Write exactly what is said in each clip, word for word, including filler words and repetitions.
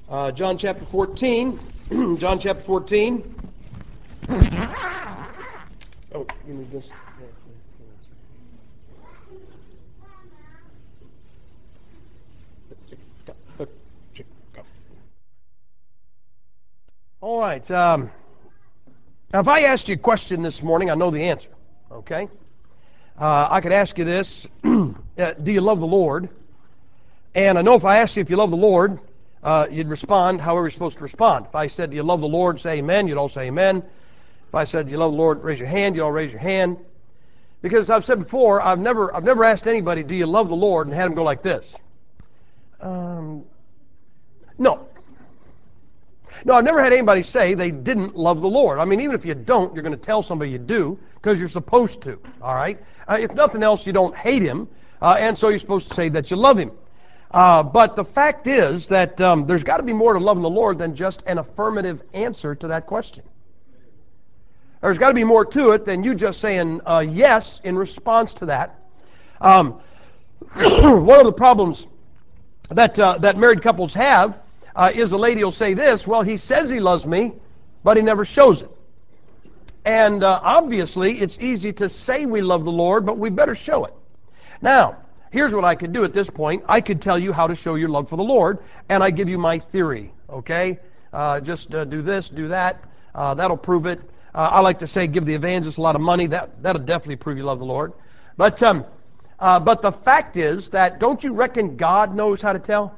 Uh, John chapter fourteen. John chapter fourteen. Oh, you need this. All right. Um, now, if I asked you a question this morning, I know the answer. Okay. Uh, I could ask you this: uh, do you love the Lord? And I know if I asked you if you love the Lord, uh, you'd respond however you're supposed to respond. If I said, do you love the Lord, say amen, you'd all say amen. If I said, do you love the Lord, raise your hand, you all raise your hand. Because I've said before, I've never, I've never asked anybody, do you love the Lord, and had them go like this. Um, no. No, I've never had anybody say they didn't love the Lord. I mean, even if you don't, you're going to tell somebody you do because you're supposed to, all right? Uh, if nothing else, you don't hate him, uh, and so you're supposed to say that you love him. Uh, but the fact is that um, there's got to be more to loving the Lord than just an affirmative answer to that question. There's got to be more to it than you just saying uh, yes in response to that. Um, one of the problems that uh, that married couples have uh, is a lady will say this, well, he says he loves me, but he never shows it. And uh, obviously, it's easy to say we love the Lord, but we better show it. Now, here's what I could do at this point. I could tell you how to show your love for the Lord, and I give you my theory, okay? Uh, just uh, do this, do that. Uh, that'll prove it. Uh, I like to say give the evangelist a lot of money. That, that'll definitely prove you love the Lord. But, um, uh, but the fact is that don't you reckon God knows how to tell?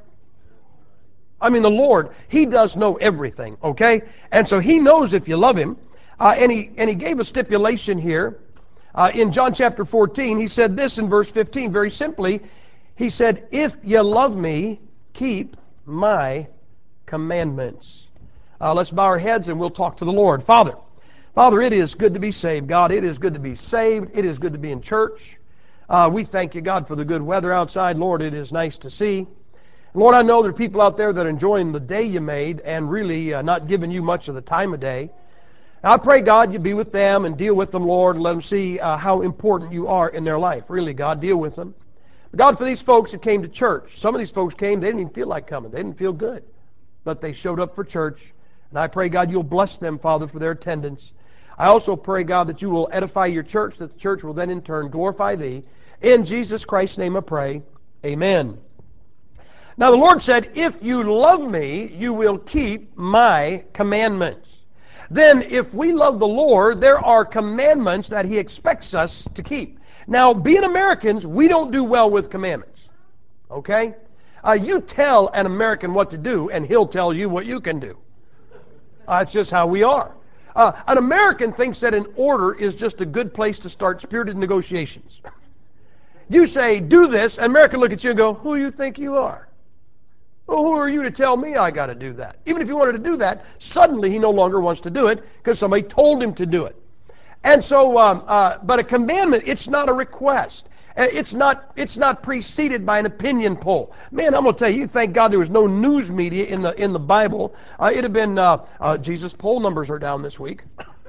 I mean, the Lord, he does know everything, okay? And so he knows if you love him. Uh, and, he, and he gave a stipulation here. Uh, in John chapter fourteen, he said this in verse fifteen, very simply. He said, if you love me, keep my commandments. Uh, let's bow our heads and we'll talk to the Lord. Father, Father, it is good to be saved. God, it is good to be saved. It is good to be in church. Uh, we thank you, God, for the good weather outside. Lord, it is nice to see. Lord, I know there are people out there that are enjoying the day you made and really uh, not giving you much of the time of day. I pray, God, you be with them and deal with them, Lord, and let them see uh, how important you are in their life. Really, God, deal with them. God, for these folks that came to church, some of these folks came, they didn't even feel like coming. They didn't feel good. But they showed up for church. And I pray, God, you'll bless them, Father, for their attendance. I also pray, God, that you will edify your church, that the church will then in turn glorify thee. In Jesus Christ's name I pray. Amen. Now the Lord said, if you love me, you will keep my commandments. Then if we love the Lord, there are commandments that he expects us to keep. Now, being Americans, we don't do well with commandments. Okay? Uh, you tell an American what to do, and he'll tell you what you can do. Uh, that's just how we are. Uh, an American thinks that an order is just a good place to start spirited negotiations. You say, do this, and American look at you and go, who do you think you are? Well, who are you to tell me I got to do that? Even if he wanted to do that, suddenly he no longer wants to do it because somebody told him to do it. And so, um, uh, but a commandment, it's not a request. Uh, It's not, it's not preceded by an opinion poll. Man, I'm going to tell you, you thank God there was no news media in the, in the Bible. Uh, it'd have been, uh, uh, Jesus' poll numbers are down this week.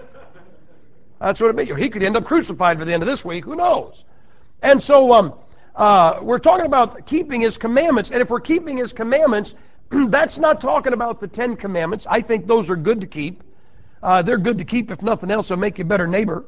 That's what it'd be. He could end up crucified by the end of this week. Who knows? And so, um, Uh, we're talking about keeping his commandments. And if we're keeping his commandments, that's not talking about the Ten Commandments. I think those are good to keep. Uh, they're good to keep if nothing else. They'll make you a better neighbor.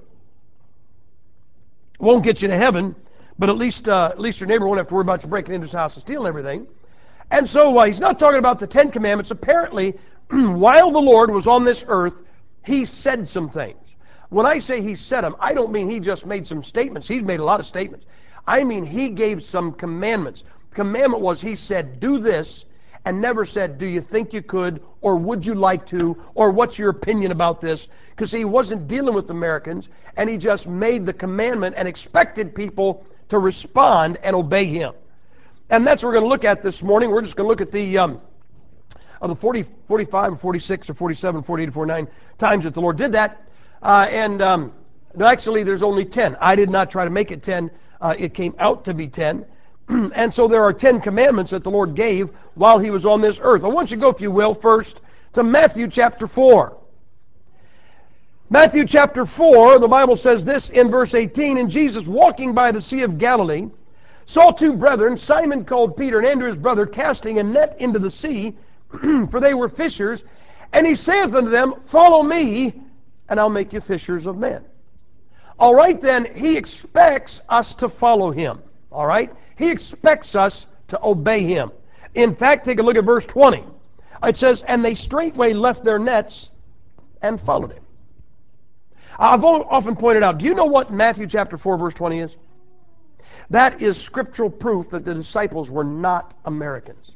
Won't get you to heaven, but at least uh, at least your neighbor won't have to worry about you breaking into his house and stealing everything. And so uh, he's not talking about the Ten Commandments. Apparently, while the Lord was on this earth, he said some things. When I say he said them, I don't mean he just made some statements. He's made a lot of statements. I mean, he gave some commandments. The commandment was he said, do this, and never said, do you think you could, or would you like to, or what's your opinion about this? Because he wasn't dealing with Americans, and he just made the commandment and expected people to respond and obey him. And that's what we're going to look at this morning. We're just going to look at the, um, of the forty, forty-five, or forty-six, or forty-seven, forty-eight, or forty-nine times that the Lord did that. Uh, and um, no, actually, there's only ten. I did not try to make it ten. Uh, it came out to be ten. And so there are ten commandments that the Lord gave while he was on this earth. I want you to go, if you will, first to Matthew chapter four. Matthew chapter four, the Bible says this in verse eighteen, and Jesus, walking by the Sea of Galilee, saw two brethren, Simon called Peter and Andrew his brother, casting a net into the sea, for they were fishers. And he saith unto them, follow me, and I'll make you fishers of men. All right, then, he expects us to follow him. All right? He expects us to obey him. In fact, take a look at verse twenty. It says, and they straightway left their nets and followed him. I've often pointed out, do you know what Matthew chapter four, verse twenty is? That is scriptural proof that the disciples were not Americans.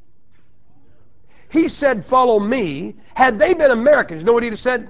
He said, follow me. Had they been Americans, you know what he'd have said?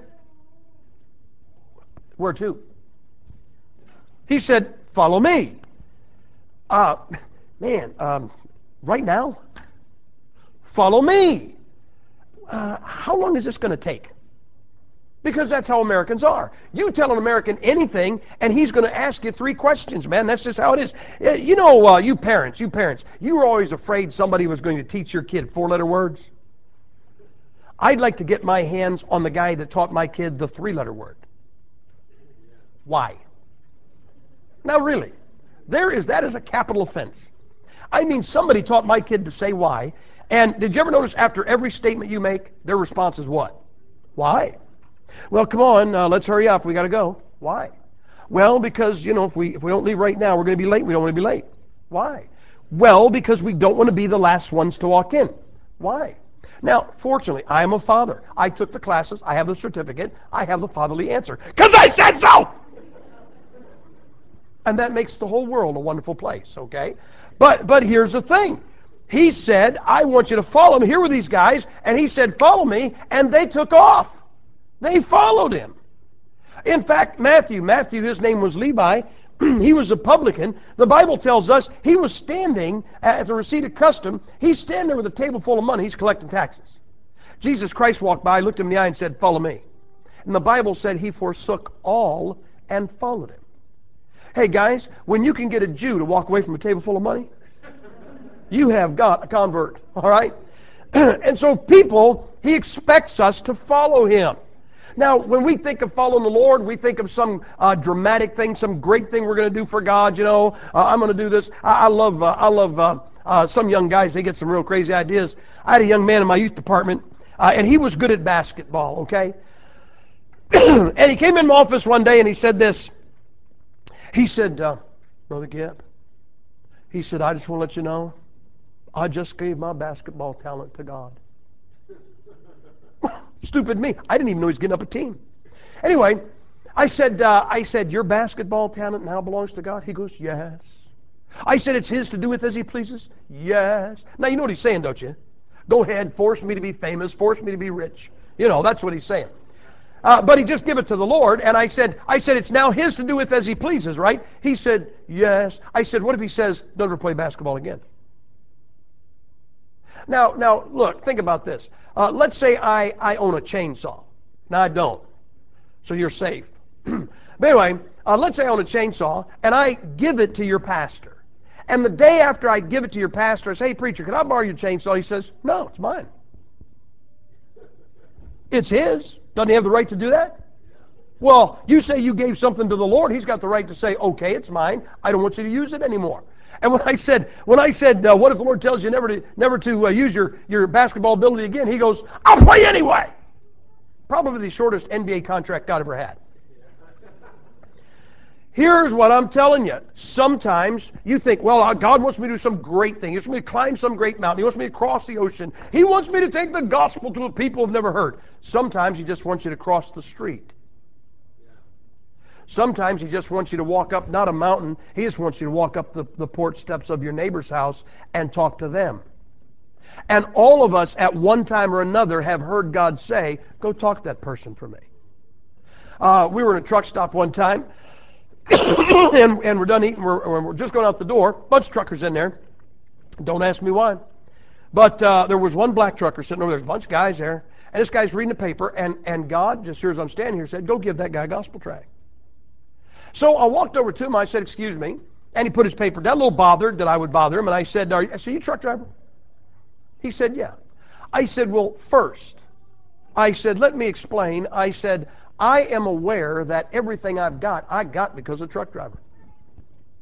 Where to? He said, follow me. Uh, man, um, right now? Follow me. Uh, how long is this going to take? Because that's how Americans are. You tell an American anything, and he's going to ask you three questions, man. That's just how it is. You know, uh, you parents, you parents, you were always afraid somebody was going to teach your kid four-letter words. I'd like to get my hands on the guy that taught my kid the three-letter word. Why? Now, really, there is that is a capital offense. I mean, somebody taught my kid to say why, and did you ever notice after every statement you make, their response is what? Why? Well, come on, uh, let's hurry up. We got to go. Why? Well, because, you know, if we if we don't leave right now, we're going to be late. We don't want to be late. Why? Well, because we don't want to be the last ones to walk in. Why? Now, fortunately, I am a father. I took the classes. I have the certificate. I have the fatherly answer. Because I said so! And that makes the whole world a wonderful place, okay? But but here's the thing. He said, I want you to follow me. Here were these guys, and he said, follow me, and they took off. They followed him. In fact, Matthew, Matthew, his name was Levi. He was a publican. The Bible tells us he was standing at the receipt of custom. He's standing there with a table full of money. He's collecting taxes. Jesus Christ walked by, looked him in the eye, and said, follow me. And the Bible said he forsook all and followed him. Hey, guys, when you can get a Jew to walk away from a table full of money, you have got a convert, all right? And so people, he expects us to follow him. Now, when we think of following the Lord, we think of some uh, dramatic thing, some great thing we're going to do for God. You know, uh, I'm going to do this. I, I love, uh, I love uh, uh, some young guys. They get some real crazy ideas. I had a young man in my youth department, uh, and he was good at basketball. Okay, and he came in my office one day and he said this. He said, uh, Brother Gibb, he said, I just want to let you know, I just gave my basketball talent to God. Stupid me. I didn't even know he was getting up a team. Anyway, I said, uh, I said, your basketball talent now belongs to God? He goes, yes. I said, it's his to do with as he pleases? Yes. Now, you know what he's saying, don't you? Go ahead, force me to be famous, force me to be rich. You know, that's what he's saying. Uh, but he just give it to the Lord, and I said, I said, it's now his to do with as he pleases, right? He said, yes. I said, what if he says, don't ever play basketball again? Now, now, look, think about this. Uh, let's say I, I own a chainsaw. Now, I don't. So you're safe. But anyway, uh, let's say I own a chainsaw, and I give it to your pastor. And the day after I give it to your pastor, I say, hey, preacher, can I borrow your chainsaw? He says, no, it's mine. It's his. Doesn't he have the right to do that? Well, you say you gave something to the Lord. He's got the right to say, okay, it's mine. I don't want you to use it anymore. And when I said, when I said, uh, what if the Lord tells you never to, never to uh, use your, your basketball ability again? He goes, I'll play anyway. Probably the shortest N B A contract God ever had. Here's what I'm telling you. Sometimes you think, well, God wants me to do some great thing. He wants me to climb some great mountain. He wants me to cross the ocean. He wants me to take the gospel to a people who've never heard. Sometimes he just wants you to cross the street. Sometimes he just wants you to walk up, not a mountain, he just wants you to walk up the, the porch steps of your neighbor's house and talk to them. And all of us at one time or another have heard God say, go talk to that person for me. Uh, we were in a truck stop one time, and, and we're done eating, we're, we're just going out the door, bunch of truckers in there. Don't ask me why. But uh, there was one black trucker sitting over there, there's a bunch of guys there, and this guy's reading the paper, and, and God, just here as I'm standing here, said, go give that guy a gospel tract. So I walked over to him, I said, excuse me, and he put his paper down, a little bothered that I would bother him, and I said, are you, I said, you a truck driver? He said, yeah. I said, well, first, I said, let me explain. I said, I am aware that everything I've got, I got because of a truck driver.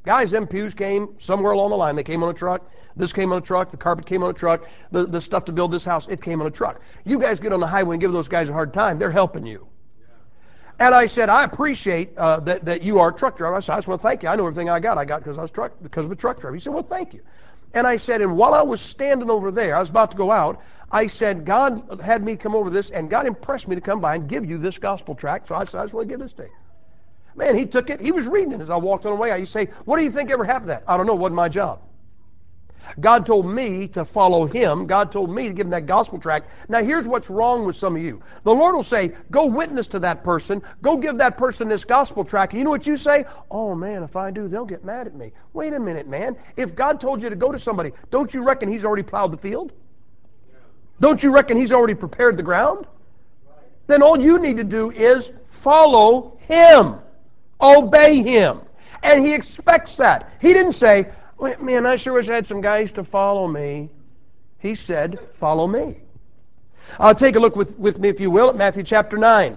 Guys, them pews came somewhere along the line. They came on a truck. This came on a truck. The carpet came on a truck. The, the stuff to build this house, it came on a truck. You guys get on the highway and give those guys a hard time. They're helping you. And I said, I appreciate uh, that, that you are a truck driver. I said, I just want to thank you. I know everything I got. I got because I was truck because of a truck driver. He said, well, thank you. And I said, and while I was standing over there, I was about to go out, I said, God had me come over this, and God impressed me to come by and give you this gospel tract. So I said, I just want to give this to you. Man, he took it. He was reading it as I walked on the way. I used to say, what do you think ever happened to that? I don't know. It wasn't my job. God told me to follow him. God told me to give him that gospel tract. Now here's what's wrong with some of you. The Lord will say, go witness to that person. Go give that person this gospel tract. And you know what you say? Oh man, if I do, they'll get mad at me. Wait a minute, man. If God told you to go to somebody, don't you reckon he's already plowed the field? Don't you reckon he's already prepared the ground? Then all you need to do is follow him. Obey him. And he expects that. He didn't say, man, I sure wish I had some guys to follow me. He said, follow me. I'll take a look with, with me, if you will, at Matthew chapter nine.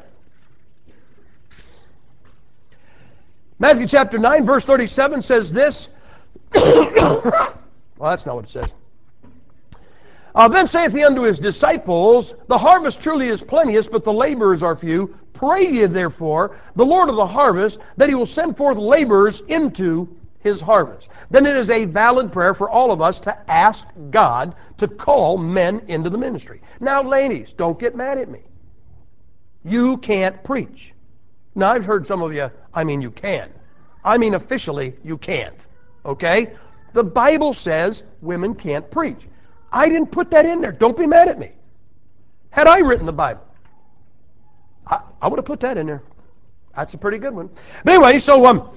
Matthew chapter nine, verse thirty-seven says this. Well, that's not what it says. Uh, then saith he unto his disciples, the harvest truly is plenteous, but the laborers are few. Pray ye therefore the Lord of the harvest, that he will send forth laborers into his harvest. Then it is a valid prayer for all of us to ask God to call men into the ministry. Now, ladies, don't get mad at me. You can't preach. Now, I've heard some of you, I mean, you can. I mean, officially, you can't. Okay? The Bible says women can't preach. I didn't put that in there. Don't be mad at me. Had I written the Bible, I, I would have put that in there. That's a pretty good one. But anyway, so, um,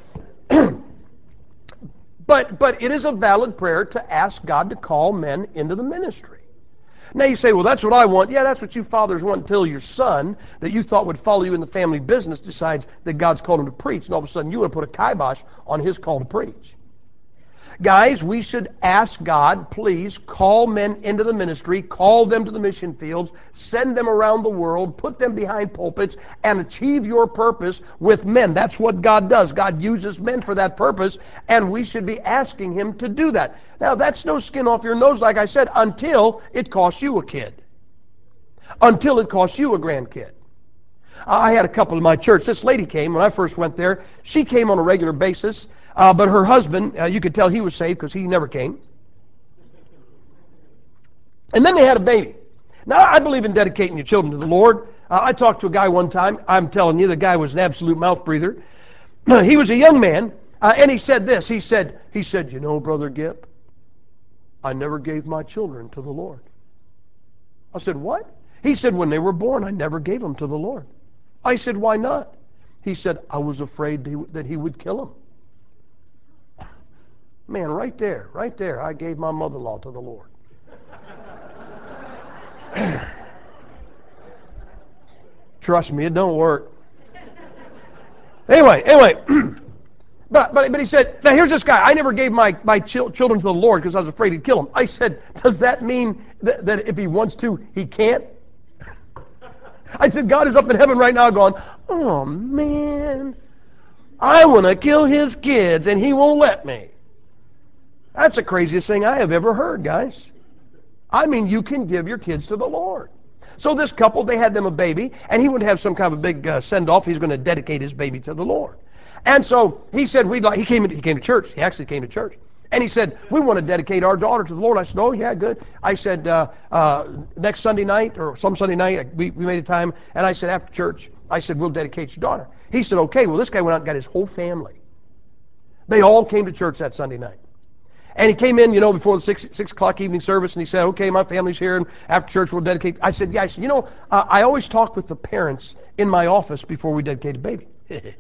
but, but it is a valid prayer to ask God to call men into the ministry. Now you say, well, that's what I want. Yeah, that's what you fathers want until your son that you thought would follow you in the family business decides that God's called him to preach, and all of a sudden you want to put a kibosh on his call to preach. Guys, we should ask God, please call men into the ministry, call them to the mission fields, send them around the world, put them behind pulpits, and achieve your purpose with men. That's what God does. God uses men for that purpose, and we should be asking him to do that. Now, that's no skin off your nose, like I said, until it costs you a kid. Until it costs you a grandkid. I had a couple in my church. This lady came when I first went there. She came on a regular basis. Uh, but her husband, uh, you could tell he was saved because he never came. And then they had a baby. Now, I believe in dedicating your children to the Lord. Uh, I talked to a guy one time. I'm telling you, the guy was an absolute mouth breather. He was a young man, uh, and he said this. He said, he said, you know, Brother Gipp, I never gave my children to the Lord. I said, what? He said, when they were born, I never gave them to the Lord. I said, why not? He said, I was afraid they, that he would kill them. Man, right there, right there, I gave my mother-in-law to the Lord. Trust me, it don't work. Anyway, anyway, but, but but he said, now here's this guy. I never gave my, my chil- children to the Lord because I was afraid he'd kill them. I said, does that mean that, that if he wants to, he can't? I said, God is up in heaven right now going, oh man, I want to kill his kids and he won't let me. That's the craziest thing I have ever heard, guys. I mean, you can give your kids to the Lord. So this couple, they had them a baby, and he would have some kind of a big uh, send-off. He's going to dedicate his baby to the Lord. And so he said, we'd like, he came, he came to church. He actually came to church. And he said, we want to dedicate our daughter to the Lord. I said, oh, yeah, good. I said, uh, uh, next Sunday night, or some Sunday night, we, we made a time, and I said, after church, I said, we'll dedicate your daughter. He said, okay. Well, this guy went out and got his whole family. They all came to church that Sunday night. And he came in, you know, before the six, six o'clock evening service, and he said, okay, my family's here, and after church we'll dedicate. I said, yeah, I said, you know, uh, I always talk with the parents in my office before we dedicate a baby.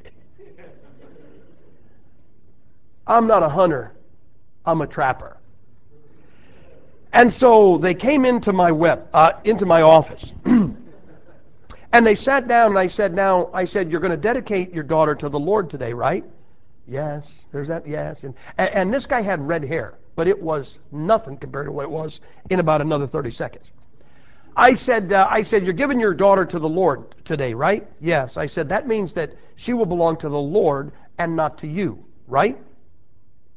I'm not a hunter. I'm a trapper. And so they came into my web, uh, into my office. And they sat down, and I said, now, I said, you're going to dedicate your daughter to the Lord today, right? Yes, there's that, yes. And, and, and this guy had red hair, but it was nothing compared to what it was in about another thirty seconds. I said, uh, I said, you're giving your daughter to the Lord today, right? Yes. I said, that means that she will belong to the Lord and not to you, right?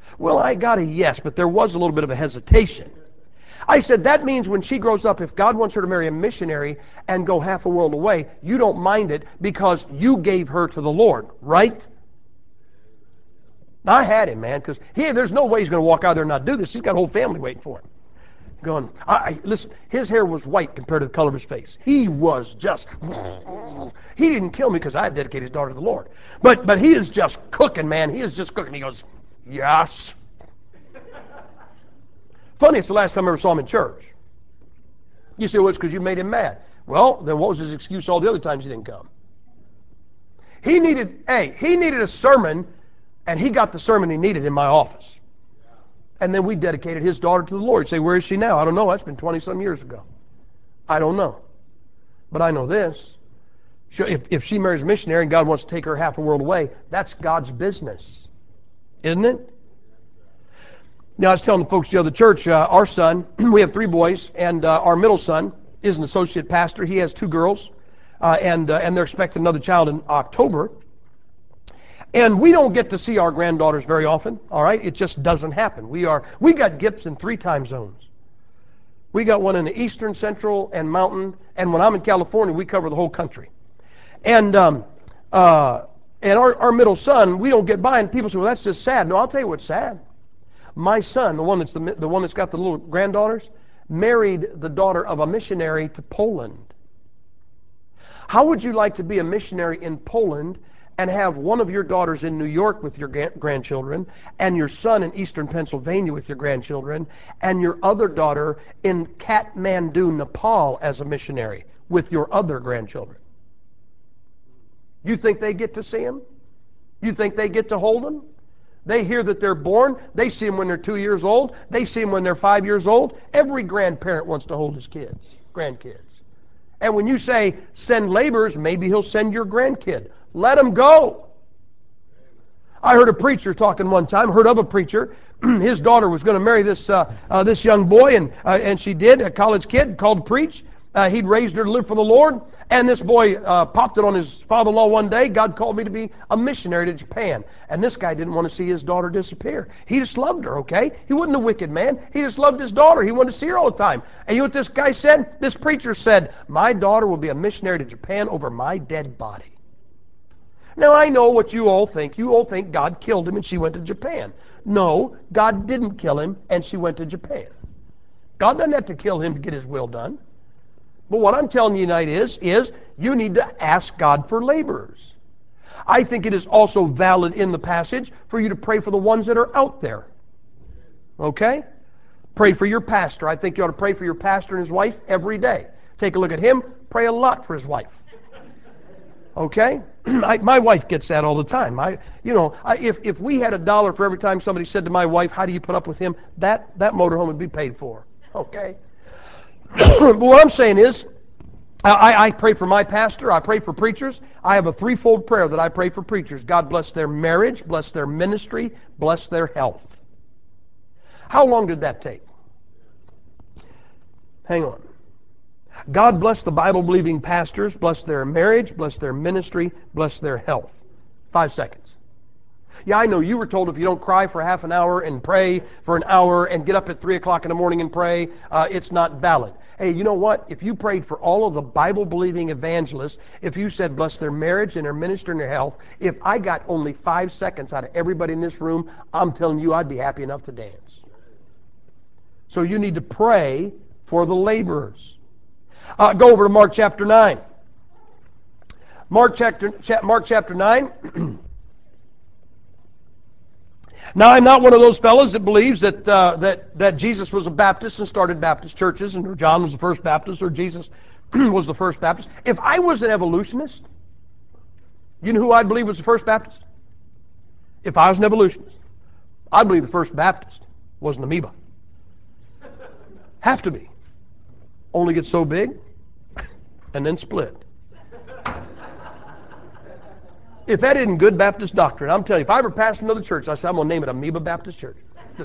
Well, I got a yes, but there was a little bit of a hesitation. I said, that means when she grows up, if God wants her to marry a missionary and go half a world away, you don't mind it because you gave her to the Lord, right? I had him, man, because he, there's no way he's going to walk out there and not do this. He's got a whole family waiting for him. Going, I, I, listen, his hair was white compared to the color of his face. He was just, he didn't kill me because I had dedicated his daughter to the Lord. But, but he is just cooking, man. He is just cooking. He goes, yes. Funny, it's the last time I ever saw him in church. You say, well, it's because you made him mad. Well, then what was his excuse all the other times he didn't come? He needed, hey, he needed a sermon, and he got the sermon he needed in my office. And then we dedicated his daughter to the Lord. You say, where is she now? I don't know. That's been twenty-some years ago. I don't know. But I know this. If, if she marries a missionary and God wants to take her half a world away, that's God's business. Isn't it? Now, I was telling the folks the other church, uh, our son, we have three boys, and uh, our middle son is an associate pastor. He has two girls, uh, and, uh, and they're expecting another child in October. And we don't get to see our granddaughters very often, all right? It just doesn't happen. We are we got Gips in three time zones. We got one in the Eastern, Central, and Mountain, and when I'm in California, we cover the whole country. And um, uh, and our, our middle son, we don't get by, and people say, well, that's just sad. No, I'll tell you what's sad. My son, the one that's the, the one that's got the little granddaughters, married the daughter of a missionary to Poland. How would you like to be a missionary in Poland and have one of your daughters in New York with your grandchildren, and your son in Eastern Pennsylvania with your grandchildren, and your other daughter in Kathmandu, Nepal as a missionary with your other grandchildren? You think they get to see them? You think they get to hold them? They hear that they're born. They see them when they're two years old. They see them when they're five years old. Every grandparent wants to hold his kids, grandkids. And when you say, send laborers, maybe he'll send your grandkid. Let them go. I heard a preacher talking one time, heard of a preacher. His daughter was going to marry this uh, uh, this young boy, and uh, and she did, a college kid, called to preach. Uh, he'd raised her to live for the Lord, and this boy uh, popped it on his father-in-law one day. God called me to be a missionary to Japan. And this guy didn't want to see his daughter disappear. He just loved her, okay? He wasn't a wicked man. He just loved his daughter. He wanted to see her all the time. And you know what this guy said? This preacher said, my daughter will be a missionary to Japan over my dead body. Now, I know what you all think. You all think God killed him and she went to Japan. No, God didn't kill him and she went to Japan. God doesn't have to kill him to get his will done. But what I'm telling you tonight is, is you need to ask God for laborers. I think it is also valid in the passage for you to pray for the ones that are out there. Okay? Pray for your pastor. I think you ought to pray for your pastor and his wife every day. Take a look at him. Pray a lot for his wife. Okay? I, my wife gets that all the time. I, you know, I, if, if we had a dollar for every time somebody said to my wife, how do you put up with him? That, that motorhome would be paid for. Okay? But what I'm saying is, I, I pray for my pastor. I pray for preachers. I have a threefold prayer that I pray for preachers. God bless their marriage, bless their ministry, bless their health. How long did that take? Hang on. God bless the Bible-believing pastors, bless their marriage, bless their ministry, bless their health. Five seconds. Yeah, I know you were told if you don't cry for half an hour and pray for an hour and get up at three o'clock in the morning and pray, uh, it's not valid. Hey, you know what? If you prayed for all of the Bible-believing evangelists, if you said bless their marriage and their ministry and their health, if I got only five seconds out of everybody in this room, I'm telling you I'd be happy enough to dance. So you need to pray for the laborers. Uh, go over to Mark chapter nine. Mark chapter, Mark chapter nine. Now, I'm not one of those fellows that believes that, uh, that, that Jesus was a Baptist and started Baptist churches, and John was the first Baptist, or Jesus was the first Baptist. If I was an evolutionist, you know who I'd believe was the first Baptist? If I was an evolutionist, I'd believe the first Baptist was an amoeba. Have to be. Only gets so big, and then split. If that isn't good Baptist doctrine, I'm telling you, if I ever passed another church, I said, I'm going to name it Amoeba Baptist Church. Just,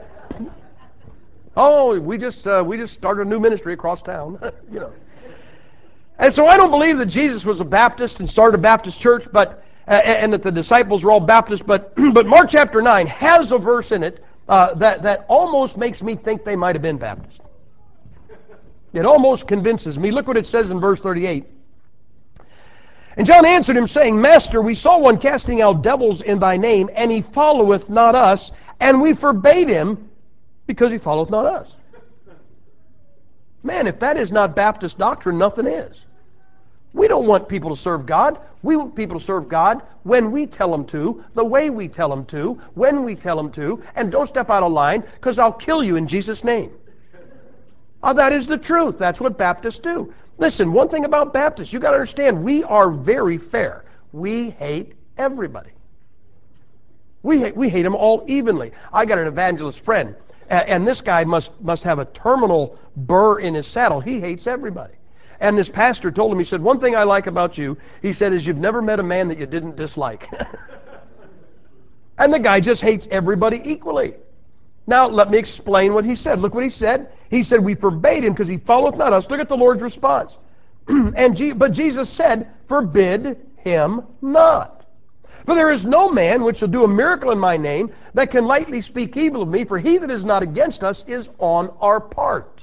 oh, we just uh, we just started a new ministry across town, you know. And so I don't believe that Jesus was a Baptist and started a Baptist church, but and that the disciples were all Baptists. But, but Mark chapter nine has a verse in it uh, that, that almost makes me think they might have been Baptists. It almost convinces me. Look what it says in verse thirty-eight. And John answered him, saying, Master, we saw one casting out devils in thy name, and he followeth not us, and we forbade him, because he followeth not us. Man, if that is not Baptist doctrine, nothing is. We don't want people to serve God. We want people to serve God when we tell them to, the way we tell them to, when we tell them to, and don't step out of line, because I'll kill you in Jesus' name. Oh, that is the truth. That's what Baptists do. Listen, one thing about Baptists, you got to understand, we are very fair. We hate everybody. We hate, we hate them all evenly. I got an evangelist friend, and this guy must, must have a terminal burr in his saddle. He hates everybody. And this pastor told him, he said, one thing I like about you, he said, is you've never met a man that you didn't dislike. And the guy just hates everybody equally. Now, let me explain what he said. Look what he said. He said, we forbade him because he followeth not us. Look at the Lord's response. and G- But Jesus said, forbid him not. For there is no man which shall do a miracle in my name that can lightly speak evil of me, for he that is not against us is on our part.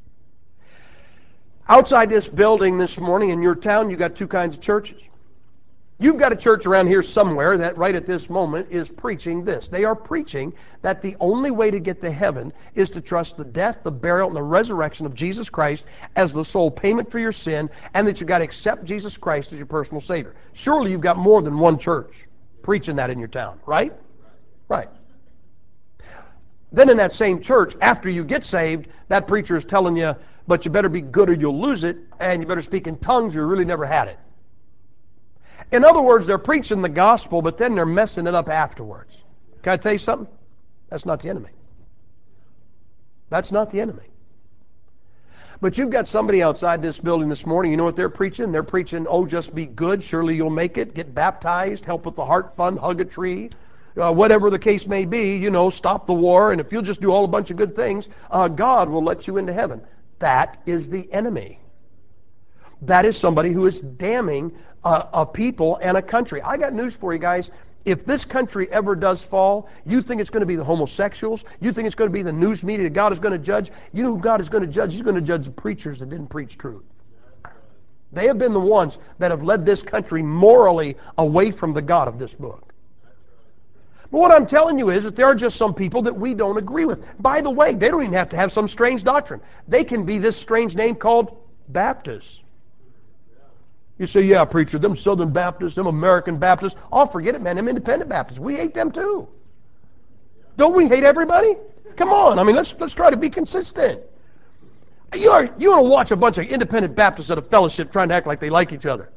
Outside this building this morning in your town, you got two kinds of churches. You've got a church around here somewhere that right at this moment is preaching this. They are preaching that the only way to get to heaven is to trust the death, the burial, and the resurrection of Jesus Christ as the sole payment for your sin, and that you've got to accept Jesus Christ as your personal Savior. Surely you've got more than one church preaching that in your town, right? Right. Then in that same church, after you get saved, that preacher is telling you, but you better be good or you'll lose it, and you better speak in tongues or you really never had it. In other words, they're preaching the gospel, but then they're messing it up afterwards. Can I tell you something? That's not the enemy. That's not the enemy. But you've got somebody outside this building this morning, you know what they're preaching? They're preaching, oh, just be good, surely you'll make it, get baptized, help with the heart fund, hug a tree, uh, whatever the case may be, you know, stop the war, and if you'll just do all a bunch of good things, uh, God will let you into heaven. That is the enemy. That is somebody who is damning a, a people and a country. I got news for you guys. If this country ever does fall, you think it's going to be the homosexuals? You think it's going to be the news media that God is going to judge? You know who God is going to judge? He's going to judge the preachers that didn't preach truth. They have been the ones that have led this country morally away from the God of this book. But what I'm telling you is that there are just some people that we don't agree with. By the way, they don't even have to have some strange doctrine. They can be this strange name called Baptists. You say, yeah, preacher, them Southern Baptists, them American Baptists. Oh, forget it, man, them Independent Baptists. We hate them too. Don't we hate everybody? Come on, I mean, let's let's try to be consistent. You are you want to watch a bunch of Independent Baptists at a fellowship trying to act like they like each other.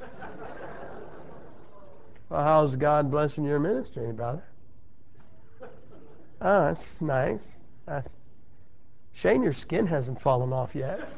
Well, how's God blessing your ministry, brother? Oh, that's nice. That's shame your skin hasn't fallen off yet.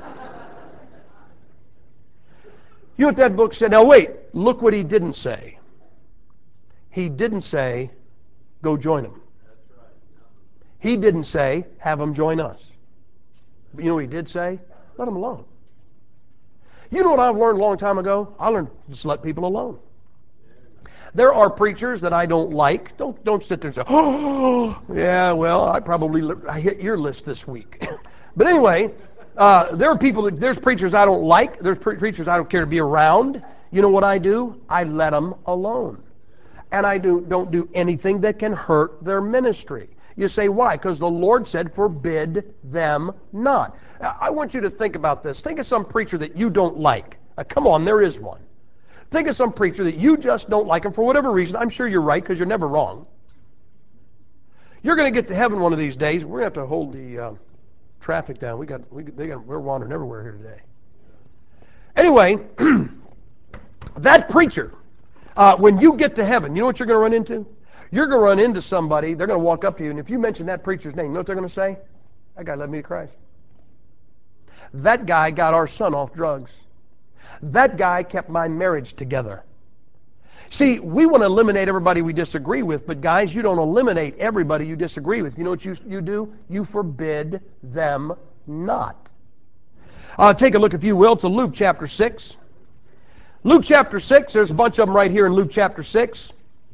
You know what that book said? Now wait, look what he didn't say. He didn't say, go join them. He didn't say, have them join us. But you know what he did say? Let them alone. You know what I've learned a long time ago? I learned to just let people alone. There are preachers that I don't like. Don't don't sit there and say, oh, yeah, well, I probably I hit your list this week. But anyway, uh, there are people, that, there's preachers I don't like. There's pre- preachers I don't care to be around. You know what I do? I let them alone. And I do, don't do anything that can hurt their ministry. You say, why? Because the Lord said, forbid them not. I want you to think about this. Think of some preacher that you don't like. Uh, come on, there is one. Think of some preacher that you just don't like him for whatever reason. I'm sure you're right because you're never wrong. You're going to get to heaven one of these days. We're going to have to hold the uh, traffic down. We got, we, they got, we're wandering everywhere here today. Anyway, that preacher, uh, when you get to heaven, you know what you're going to run into? You're going to run into somebody, they're going to walk up to you, and if you mention that preacher's name, you know what they're going to say? That guy led me to Christ. That guy got our son off drugs. That guy kept my marriage together. See, we want to eliminate everybody we disagree with, but guys, you don't eliminate everybody you disagree with. You know what you, you do? You forbid them not. Uh, take a look, if you will, to Luke chapter six. Luke chapter six, there's a bunch of them right here in Luke chapter six.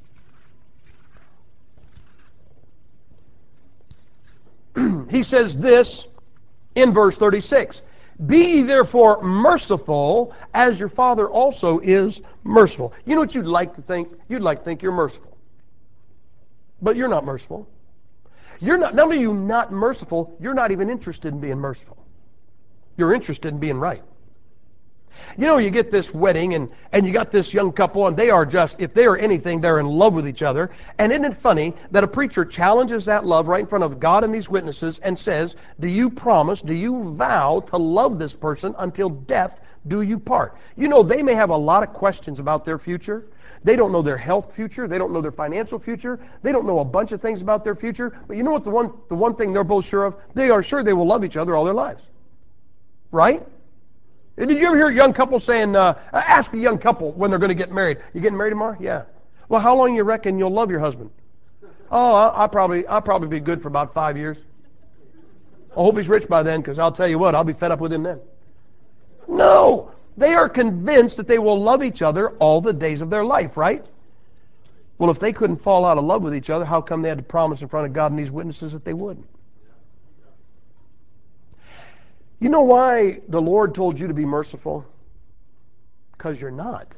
He says this in verse thirty-six. Be ye therefore merciful, as your Father also is merciful. You know what you'd like to think? You'd like to think you're merciful. But you're not merciful. You're not, not only are you not merciful, you're not even interested in being merciful. You're interested in being right. You know, you get this wedding and, and you got this young couple and they are just, if they are anything, they're in love with each other. And isn't it funny that a preacher challenges that love right in front of God and these witnesses and says, do you promise, do you vow to love this person until death do you part? You know, they may have a lot of questions about their future. They don't know their health future. They don't know their financial future. They don't know a bunch of things about their future. But you know what the one, the one thing they're both sure of? They are sure they will love each other all their lives. Right? Did you ever hear a young couple saying, uh, ask a young couple when they're going to get married, you getting married tomorrow? Yeah. Well, how long you reckon you'll love your husband? Oh, I'll, I'll probably I'll probably be good for about five years. I hope he's rich by then, because I'll tell you what, I'll be fed up with him then. No. They are convinced that they will love each other all the days of their life, right? Well, if they couldn't fall out of love with each other, how come they had to promise in front of God and these witnesses that they wouldn't? You know why the Lord told you to be merciful? Because you're not.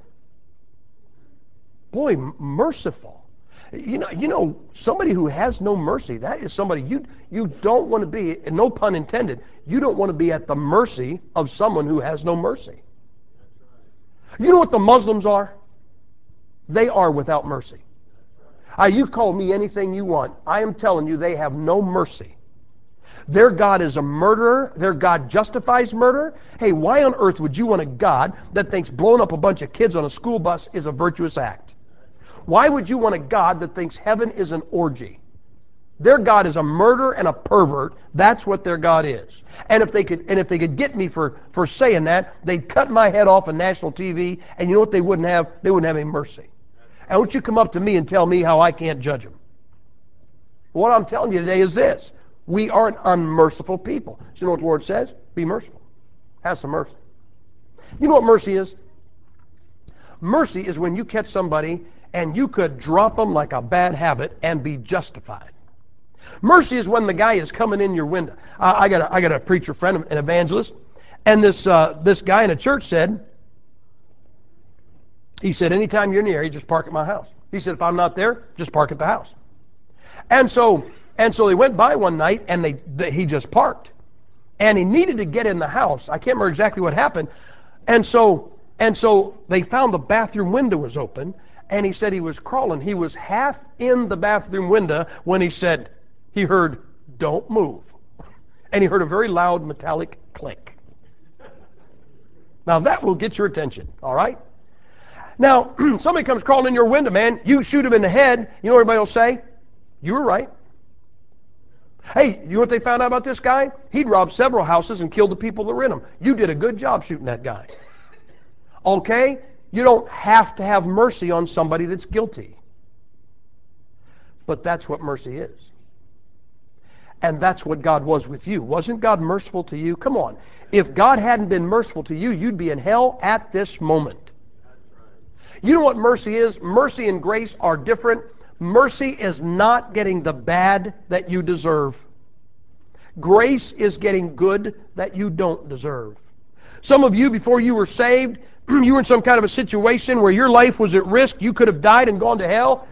Boy, merciful. You know, you know, somebody who has no mercy, that is somebody you you don't want to be, and no pun intended, you don't want to be at the mercy of someone who has no mercy. You know what the Muslims are? They are without mercy. Uh, you call me anything you want. I am telling you, they have no mercy. Their God is a murderer. Their God justifies murder. Hey, why on earth would you want a God that thinks blowing up a bunch of kids on a school bus is a virtuous act? Why would you want a God that thinks heaven is an orgy? Their God is a murderer and a pervert. That's what their God is. And if they could, and if they could get me for, for saying that, they'd cut my head off on national T V, and you know what they wouldn't have? They wouldn't have any mercy. And don't you come up to me and tell me how I can't judge them. What I'm telling you today is this. We are an unmerciful people. So you know what the Lord says? Be merciful. Have some mercy. You know what mercy is? Mercy is when you catch somebody and you could drop them like a bad habit and be justified. Mercy is when the guy is coming in your window. I, I, got, a, I got a preacher friend, an evangelist, and this, uh, this guy in a church said, he said, anytime you're in the area, just park at my house. He said, if I'm not there, just park at the house. And so, and so they went by one night, and they, they he just parked. And he needed to get in the house. I can't remember exactly what happened. And so, and so they found the bathroom window was open, and he said he was crawling. He was half in the bathroom window when he said, he heard, don't move. And he heard a very loud metallic click. Now that will get your attention, all right? Now, somebody comes crawling in your window, man, you shoot him in the head, you know what everybody will say? You were right. Hey, you know what they found out about this guy? He'd robbed several houses and killed the people that were in them. You did a good job shooting that guy. Okay? You don't have to have mercy on somebody that's guilty. But that's what mercy is. And that's what God was with you. Wasn't God merciful to you? Come on. If God hadn't been merciful to you, you'd be in hell at this moment. You know what mercy is? Mercy and grace are different. Mercy is not getting the bad that you deserve. Grace is getting good that you don't deserve. Some of you, before you were saved, you were in some kind of a situation where your life was at risk. You could have died and gone to hell.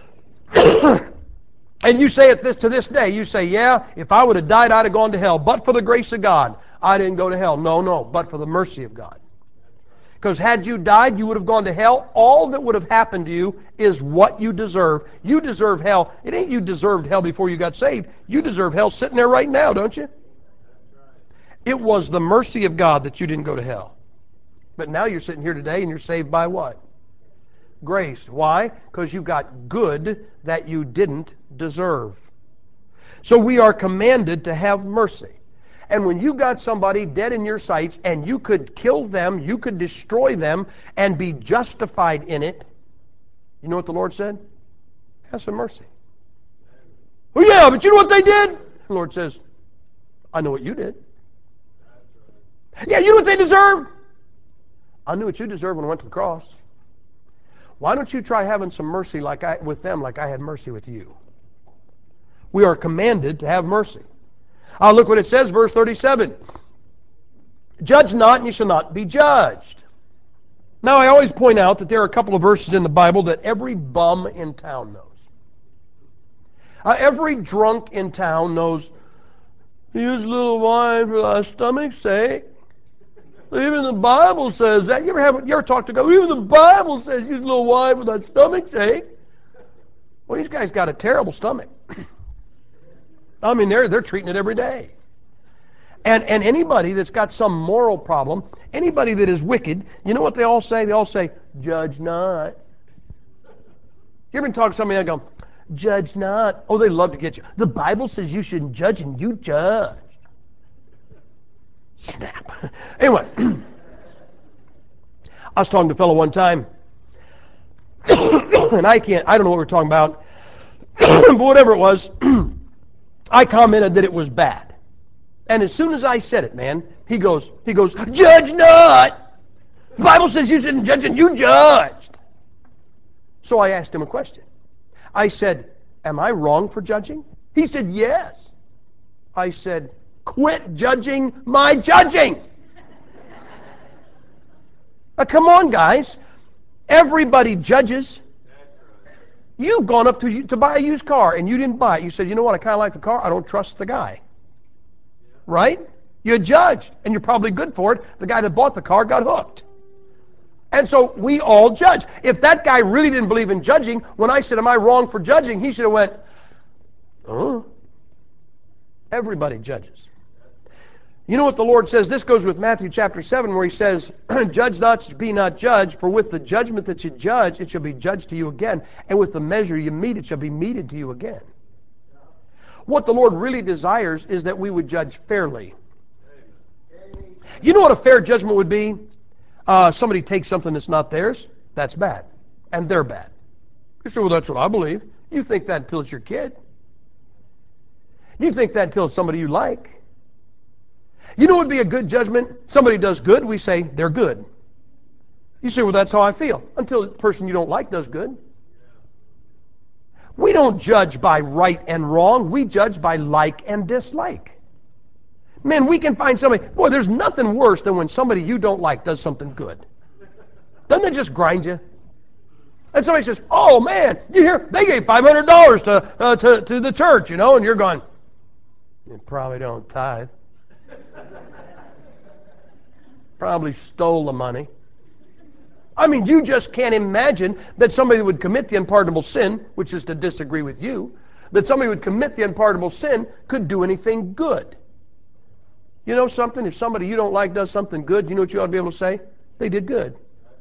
And you say it this to this day, you say, yeah, if I would have died, I'd have gone to hell. But for the grace of God, I didn't go to hell. No, no, but for the mercy of God. Because had you died, you would have gone to hell. All that would have happened to you is what you deserve. You deserve hell. It ain't you deserved hell before you got saved. You deserve hell sitting there right now, don't you? It was the mercy of God that you didn't go to hell. But now you're sitting here today and you're saved by what? Grace. Why? Because you got good that you didn't deserve. So we are commanded to have mercy. And when you got somebody dead in your sights and you could kill them, you could destroy them and be justified in it, you know what the Lord said? Have some mercy. Oh yeah, but you know what they did? The Lord says, I know what you did. Yeah, you know what they deserve? I knew what you deserved when I went to the cross. Why don't you try having some mercy like I, with them like I had mercy with you? We are commanded to have mercy. Uh, look what it says, verse thirty-seven. Judge not, and you shall not be judged. Now, I always point out that there are a couple of verses in the Bible that every bum in town knows. Uh, every drunk in town knows, use a little wine for thy stomach's sake. Even the Bible says that. You ever have? You ever talk to God? Even the Bible says use a little wine for thy stomach's sake. Well, these guys got a terrible stomach. I mean, they're they're treating it every day. And and anybody that's got some moral problem, anybody that is wicked, you know what they all say? They all say, judge not. You ever talk to somebody and go, judge not? Oh, they love to get you. The Bible says you shouldn't judge, and you judge. Snap. Anyway, I was talking to a fellow one time, and I can't, I don't know what we're talking about, but whatever it was, I commented that it was bad. And as soon as I said it, man, he goes, he goes, judge not. The Bible says you shouldn't judge, and you judged. So I asked him a question. I said, am I wrong for judging? He said, yes. I said, quit judging my judging. Now, come on, guys. Everybody judges. You've gone up to, to buy a used car, and you didn't buy it. You said, you know what, I kind of like the car. I don't trust the guy. Right? You judged, and you're probably good for it. The guy that bought the car got hooked. And so we all judge. If that guy really didn't believe in judging, when I said, am I wrong for judging, he should have went, oh. Everybody judges. You know what the Lord says? This goes with Matthew chapter seven, where he says, judge not, be not judged, for with the judgment that you judge, it shall be judged to you again. And with the measure you mete, it shall be meted to you again. What the Lord really desires is that we would judge fairly. You know what a fair judgment would be? Uh, somebody takes something that's not theirs, that's bad. And they're bad. You say, well, that's what I believe. You think that until it's your kid. You think that until it's somebody you like. You know what would be a good judgment? Somebody does good, we say they're good. You say, well, that's how I feel. Until the person you don't like does good. We don't judge by right and wrong. We judge by like and dislike. Man, we can find somebody, boy, there's nothing worse than when somebody you don't like does something good. Doesn't it just grind you? And somebody says, oh man, you hear, they gave five hundred dollars to, uh, to, to the church, you know, and you're going, you probably don't tithe. Probably stole the money. I mean, you just can't imagine that somebody would commit the unpardonable sin, which is to disagree with you, that somebody would commit the unpardonable sin could do anything good. You know something? If somebody you don't like does something good, you know what you ought to be able to say? They did good.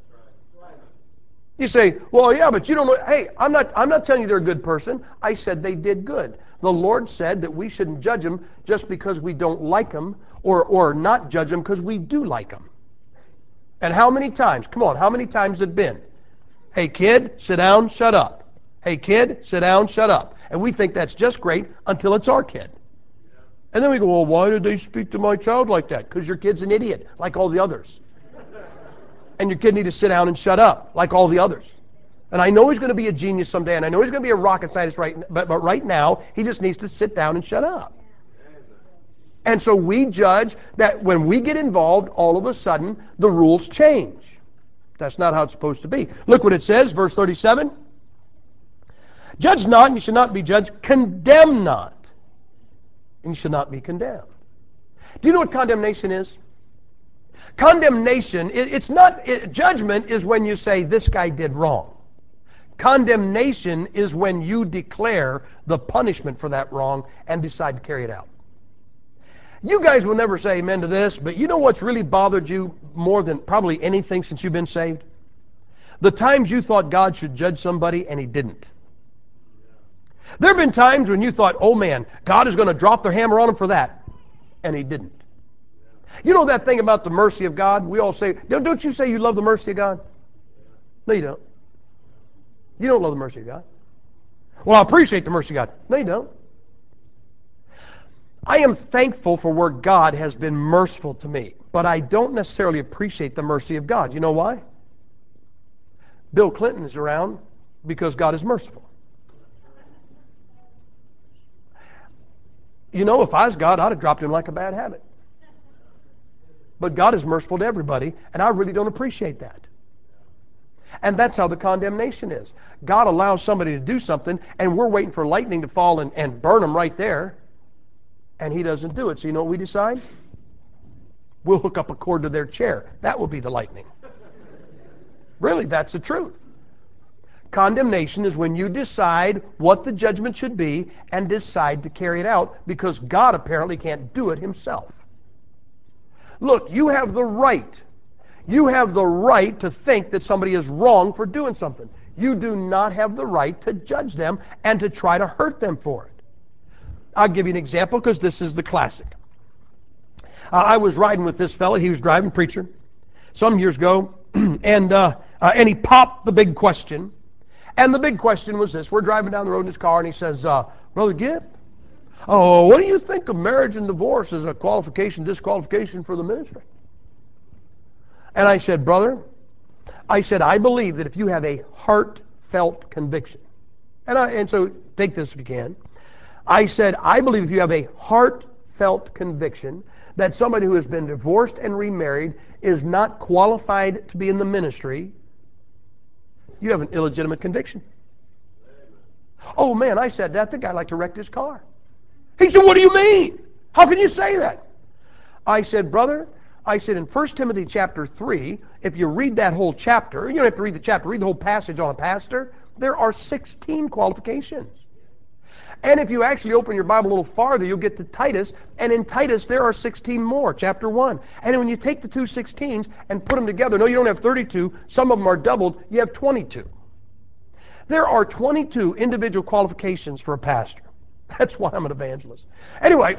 You say, well, yeah, but you don't know. Hey, I'm not, I'm not telling you they're a good person. I said they did good. The Lord said that we shouldn't judge them just because we don't like them, or, or not judge them because we do like them. And how many times, come on, how many times has it been? Hey kid, sit down, shut up. Hey kid, sit down, shut up. And we think that's just great until it's our kid. And then we go, well, why did they speak to my child like that? Because your kid's an idiot, like all the others. And your kid needs to sit down and shut up, like all the others. And I know he's going to be a genius someday, and I know he's going to be a rocket scientist, right, but, but right now, he just needs to sit down and shut up. And so we judge that when we get involved, all of a sudden, the rules change. That's not how it's supposed to be. Look what it says, verse thirty-seven. Judge not, and you shall not be judged. Condemn not, and you shall not be condemned. Do you know what condemnation is? Condemnation, it, it's not, it, judgment is when you say, this guy did wrong. Condemnation is when you declare the punishment for that wrong and decide to carry it out. You guys will never say amen to this, but you know what's really bothered you more than probably anything since you've been saved? The times you thought God should judge somebody and he didn't. There have been times when you thought, oh man, God is going to drop their hammer on them for that, and he didn't. You know that thing about the mercy of God? We all say, don't, don't you say you love the mercy of God? No, you don't. You don't love the mercy of God. Well, I appreciate the mercy of God. No, you don't. I am thankful for where God has been merciful to me. But I don't necessarily appreciate the mercy of God. You know why? Bill Clinton is around because God is merciful. You know, if I was God, I'd have dropped him like a bad habit. But God is merciful to everybody, and I really don't appreciate that. And that's how the condemnation is. God allows somebody to do something, and we're waiting for lightning to fall and, and burn them right there, and he doesn't do it. So you know what we decide? We'll hook up a cord to their chair. That will be the lightning. Really, that's the truth. Condemnation is when you decide what the judgment should be and decide to carry it out because God apparently can't do it himself. Look, you have the right. You have the right to think that somebody is wrong for doing something. You do not have the right to judge them and to try to hurt them for it. I'll give you an example because this is the classic. Uh, I was riding with this fella. He was driving, preacher, some years ago, and uh, uh, and he popped the big question. And the big question was this. We're driving down the road in his car, and he says, uh, Brother Gibb, oh, what do you think of marriage and divorce as a qualification, disqualification for the ministry? And I said, brother, I said, I believe that if you have a heartfelt conviction, and, I, and so take this if you can, I said, I believe if you have a heartfelt conviction that somebody who has been divorced and remarried is not qualified to be in the ministry, you have an illegitimate conviction. Oh man, I said that. The guy liked to wreck his car. He said, what do you mean? How can you say that? I said, brother, I said in First Timothy chapter three, if you read that whole chapter, you don't have to read the chapter, read the whole passage on a pastor, there are sixteen qualifications. And if you actually open your Bible a little farther, you'll get to Titus, and in Titus there are sixteen more, chapter one. And when you take the two sixteens and put them together, no, you don't have thirty-two, some of them are doubled, you have twenty-two. There are twenty-two individual qualifications for a pastor. That's why I'm an evangelist. Anyway,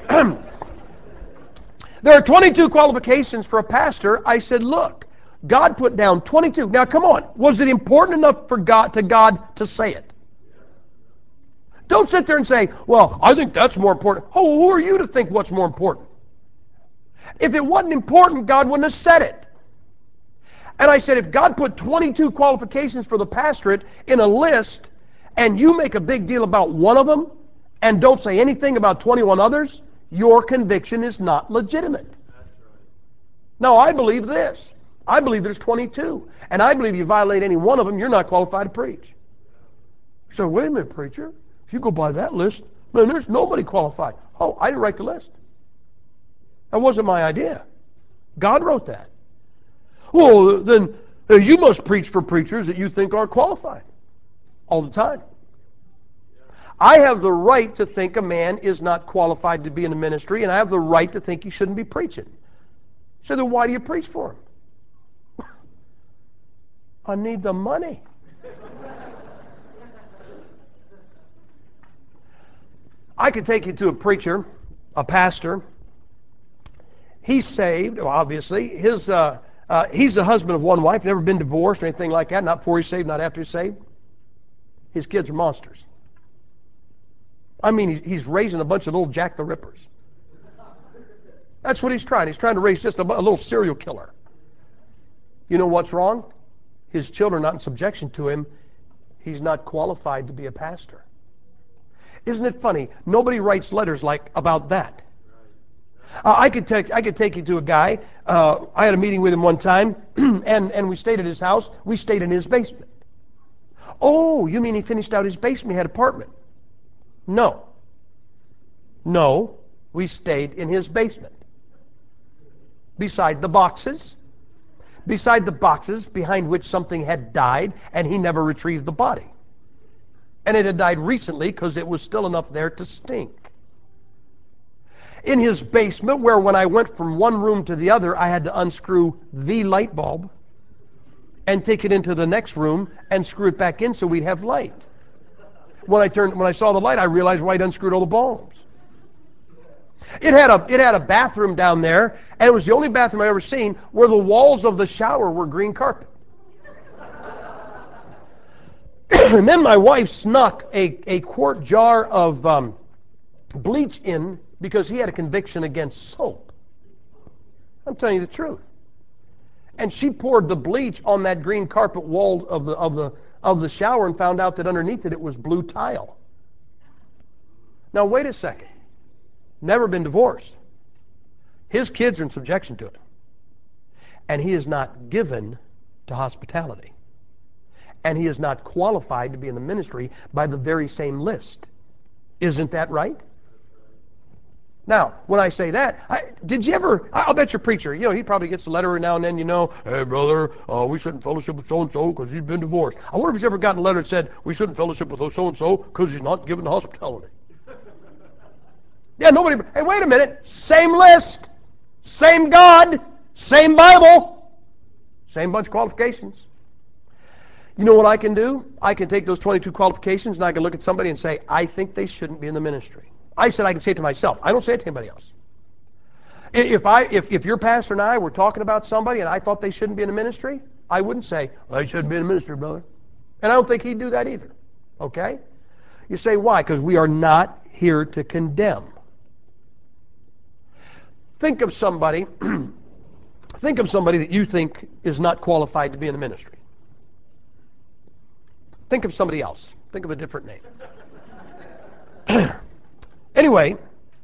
there are twenty-two qualifications for a pastor. I said, look, God put down twenty-two. Now come on, was it important enough for God to God to say it? Don't sit there and say, well, I think that's more important. Oh, who are you to think what's more important? If it wasn't important, God wouldn't have said it. And I said, if God put twenty-two qualifications for the pastorate in a list, and you make a big deal about one of them, and don't say anything about twenty-one others, your conviction is not legitimate. Now, I believe this. I believe there's twenty-two. And I believe you violate any one of them, you're not qualified to preach. So, wait a minute, preacher. If you go by that list, man, there's nobody qualified. Oh, I didn't write the list. That wasn't my idea. God wrote that. Well, then uh, you must preach for preachers that you think are qualified all the time. I have the right to think a man is not qualified to be in the ministry, and I have the right to think he shouldn't be preaching. So then why do you preach for him? I need the money. I could take you to a preacher, a pastor. He's saved, well, obviously. His, uh, uh, he's the husband of one wife, never been divorced or anything like that, not before he's saved, not after he's saved. His kids are monsters. I mean, he's raising a bunch of little Jack the Rippers. That's what he's trying. He's trying to raise just a, a little serial killer. You know what's wrong? His children are not in subjection to him. He's not qualified to be a pastor. Isn't it funny? Nobody writes letters like about that. Uh, I could take I could take you to a guy. Uh, I had a meeting with him one time, and and we stayed at his house. We stayed in his basement. Oh, you mean he finished out his basement? He had an apartment? No. No, we stayed in his basement. Beside the boxes, beside the boxes behind which something had died, and he never retrieved the body. And it had died recently because it was still enough there to stink. In his basement, where when I went from one room to the other, I had to unscrew the light bulb and take it into the next room and screw it back in so we'd have light. When I turned, when I saw the light, I realized why I'd unscrewed all the bulbs. It had a, it had a bathroom down there, and it was the only bathroom I've ever seen where the walls of the shower were green carpet. And then my wife snuck a, a quart jar of um, bleach in because he had a conviction against soap. I'm telling you the truth. And she poured the bleach on that green carpet wall of the, of the, of the shower and found out that underneath it, it was blue tile. Now, wait a second. Never been divorced. His kids are in subjection to it. And he is not given to hospitality. And he is not qualified to be in the ministry by the very same list. Isn't that right? Now, when I say that, I, did you ever, I'll bet your preacher, you know, he probably gets a letter every now and then, you know, hey, brother, uh, we shouldn't fellowship with so-and-so because he's been divorced. I wonder if he's ever gotten a letter that said, we shouldn't fellowship with so-and-so because he's not given the hospitality. Yeah, nobody, hey, wait a minute, same list, same God, same Bible, same bunch of qualifications. You know what I can do? I can take those twenty-two qualifications and I can look at somebody and say, I think they shouldn't be in the ministry. I said I can say it to myself. I don't say it to anybody else. If I, if, if your pastor and I were talking about somebody and I thought they shouldn't be in the ministry, I wouldn't say, well, they shouldn't be in the ministry, brother. And I don't think he'd do that either. Okay? You say, why? Because we are not here to condemn. Think of somebody, think of somebody that you think is not qualified to be in the ministry. Think of somebody else. Think of a different name. Anyway,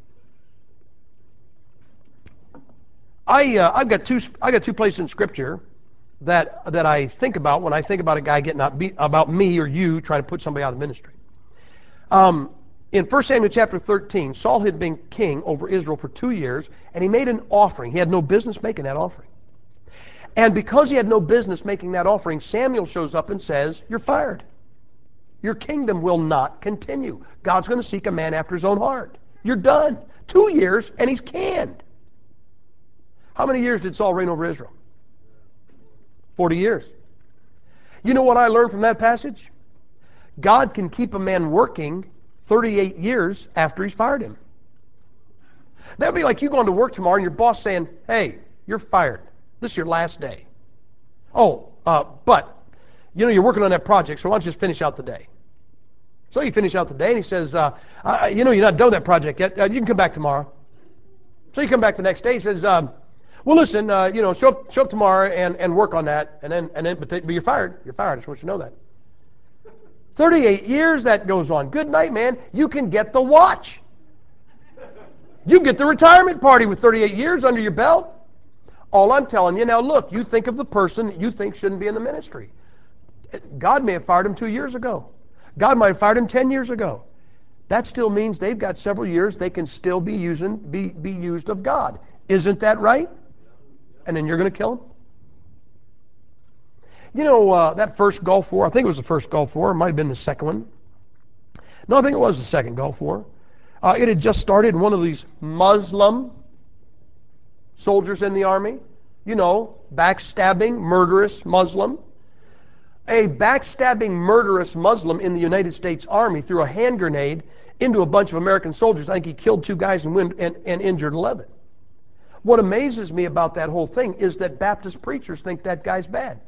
I uh, I've got two I got two places in Scripture that that I think about when I think about a guy getting out be, about me or you trying to put somebody out of the ministry. Um, in First Samuel chapter thirteen, Saul had been king over Israel for two years, and he made an offering. He had no business making that offering. And because he had no business making that offering, Samuel shows up and says, "You're fired. Your kingdom will not continue. God's going to seek a man after his own heart. You're done." Two years, and he's canned. How many years did Saul reign over Israel? Forty years. You know what I learned from that passage? God can keep a man working thirty-eight years after he's fired him. That would be like you going to work tomorrow and your boss saying, hey, you're fired. This is your last day. Oh, uh, but, you know, you're working on that project, so why don't you just finish out the day? So you finish out the day, and he says, uh, uh, you know, you're not done with that project yet. Uh, you can come back tomorrow. So you come back the next day. He says, um, well, listen, uh, you know, show up, show up tomorrow and, and work on that, and then, and then, but, they, but you're fired. You're fired. I just want you to know that. thirty-eight years that goes on. Good night, man. You can get the watch. You get the retirement party with thirty-eight years under your belt. All I'm telling you, now look, you think of the person that you think shouldn't be in the ministry. God may have fired him two years ago. God might have fired him ten years ago. That still means they've got several years they can still be using, be, be used of God. Isn't that right? And then you're going to kill him? You know, uh, that first Gulf War, I think it was the first Gulf War, it might have been the second one. No, I think it was the second Gulf War. Uh, it had just started, and one of these Muslim soldiers in the army, you know, backstabbing, murderous Muslim. A backstabbing, murderous Muslim in the United States Army threw a hand grenade into a bunch of American soldiers. I think he killed two guys and, win, and, and injured eleven. What amazes me about that whole thing is that Baptist preachers think that guy's bad.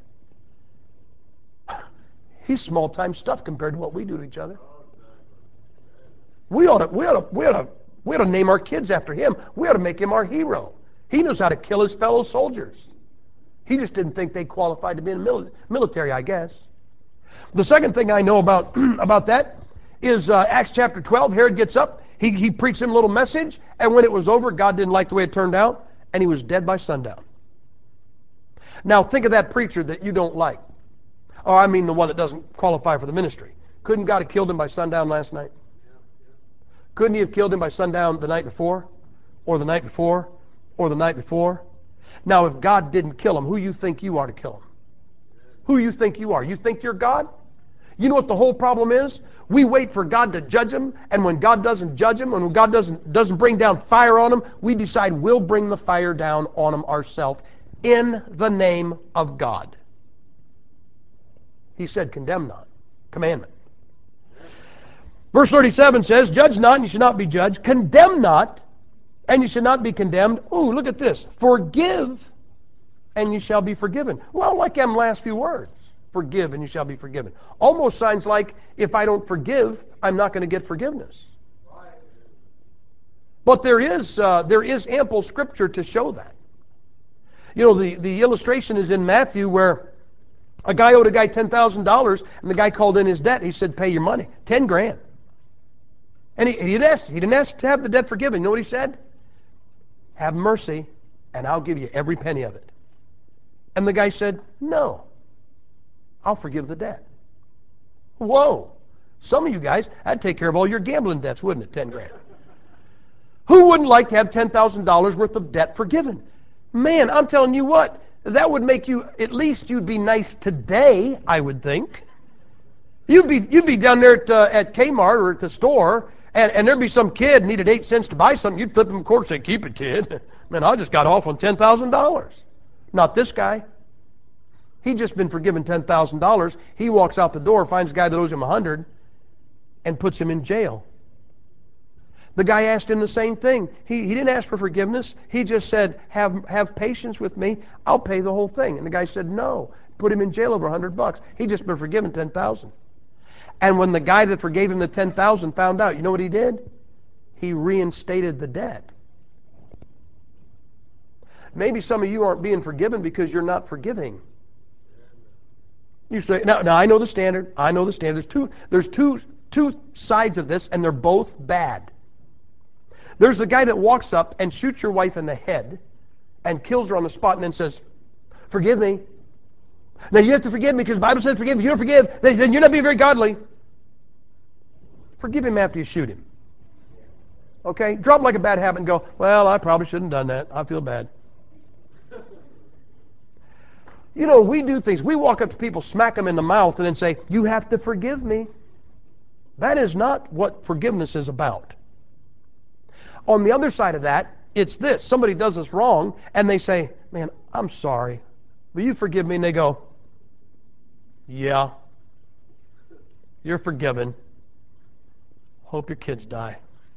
He's small-time stuff compared to what we do to each other. We ought to, we ought to, we ought to, we ought to name our kids after him. We ought to make him our hero. He knows how to kill his fellow soldiers. He just didn't think they qualified to be in the military, I guess. The second thing I know about, about that is uh, Acts chapter twelve. Herod gets up. He, he preached him a little message. And when it was over, God didn't like the way it turned out. And he was dead by sundown. Now think of that preacher that you don't like. Or I mean the one that doesn't qualify for the ministry. Couldn't God have killed him by sundown last night? Couldn't he have killed him by sundown the night before? Or the night before? Or the night before? Now, if God didn't kill him, who you think you are to kill him? Who you think you are? You think you're God? You know what the whole problem is? We wait for God to judge him, and when God doesn't judge him, and when God doesn't, doesn't bring down fire on him, we decide we'll bring the fire down on him ourselves in the name of God. He said, condemn not. Commandment. Verse thirty-seven says, judge not, and you should not be judged. Condemn not, and you should not be condemned. Ooh, look at this. Forgive, and you shall be forgiven. Well, like them last few words. Forgive, and you shall be forgiven. Almost sounds like if I don't forgive, I'm not going to get forgiveness. But there is, uh, there is ample scripture to show that. You know, the, the illustration is in Matthew where a guy owed a guy ten thousand dollars and the guy called in his debt. He said, pay your money. ten grand. And he, he, didn't ask, he didn't ask to have the debt forgiven. You know what he said? Have mercy and I'll give you every penny of it. And the guy said, no, I'll forgive the debt. Whoa. Some of you guys, that'd take care of all your gambling debts, wouldn't it? ten grand. Who wouldn't like to have ten thousand dollars worth of debt forgiven? Man, I'm telling you what, that would make you, at least you'd be nice today, I would think. You'd be, you'd be down there at, uh, at Kmart or at the store, and, and there'd be some kid needed eight cents to buy something. You'd flip him a quarter and say, keep it, kid. Man, I just got off on ten thousand dollars. Not this guy. He just been forgiven ten thousand dollars. He walks out the door, finds a guy that owes him one hundred dollars, and puts him in jail. The guy asked him the same thing. He, he didn't ask for forgiveness. He just said, have, have patience with me. I'll pay the whole thing. And the guy said, no. Put him in jail over one hundred bucks. He just been forgiven ten thousand. And when the guy that forgave him the ten thousand found out, you know what he did? He reinstated the debt. Maybe some of you aren't being forgiven because you're not forgiving. You say, now, now I know the standard. I know the standard. There's two, there's two, two sides of this, and they're both bad. There's the guy that walks up and shoots your wife in the head and kills her on the spot and then says, forgive me. Now you have to forgive me because the Bible says forgive. If you don't forgive, then you're not being very godly. Forgive him after you shoot him. Okay? Drop him like a bad habit and go, well, I probably shouldn't have done that. I feel bad. You know, we do things. We walk up to people, smack them in the mouth, and then say, you have to forgive me. That is not what forgiveness is about. On the other side of that, it's this. Somebody does us wrong, and they say, man, I'm sorry. Will you forgive me? And they go, yeah, you're forgiven. Hope your kids die.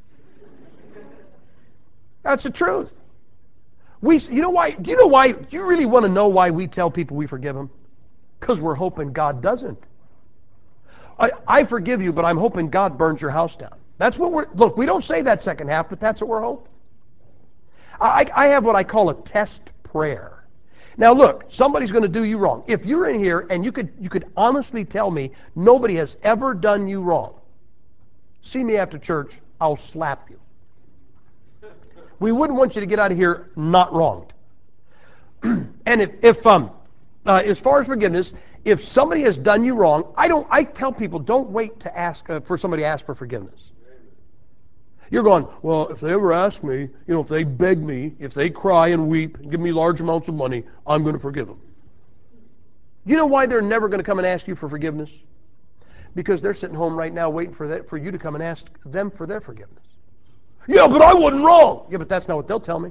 That's the truth. We, you know why? Do you know why? Do you really want to know why we tell people we forgive them? Because we're hoping God doesn't. I, I forgive you, but I'm hoping God burns your house down. That's what we're, look, we don't say that second half, but that's what we're hoping. I, I have what I call a test prayer. Now look, somebody's going to do you wrong. If you're in here and you could, you could honestly tell me nobody has ever done you wrong, see me after church, I'll slap you. We wouldn't want you to get out of here not wronged. And if, if um, uh, as far as forgiveness, if somebody has done you wrong, I don't. I tell people don't wait to ask uh, for somebody to ask for forgiveness. You're going, well, if they ever ask me, you know, if they beg me, if they cry and weep and give me large amounts of money, I'm going to forgive them. You know why they're never going to come and ask you for forgiveness? Because they're sitting home right now waiting for that, for you to come and ask them for their forgiveness. Yeah, but I wasn't wrong. Yeah, but that's not what they'll tell me.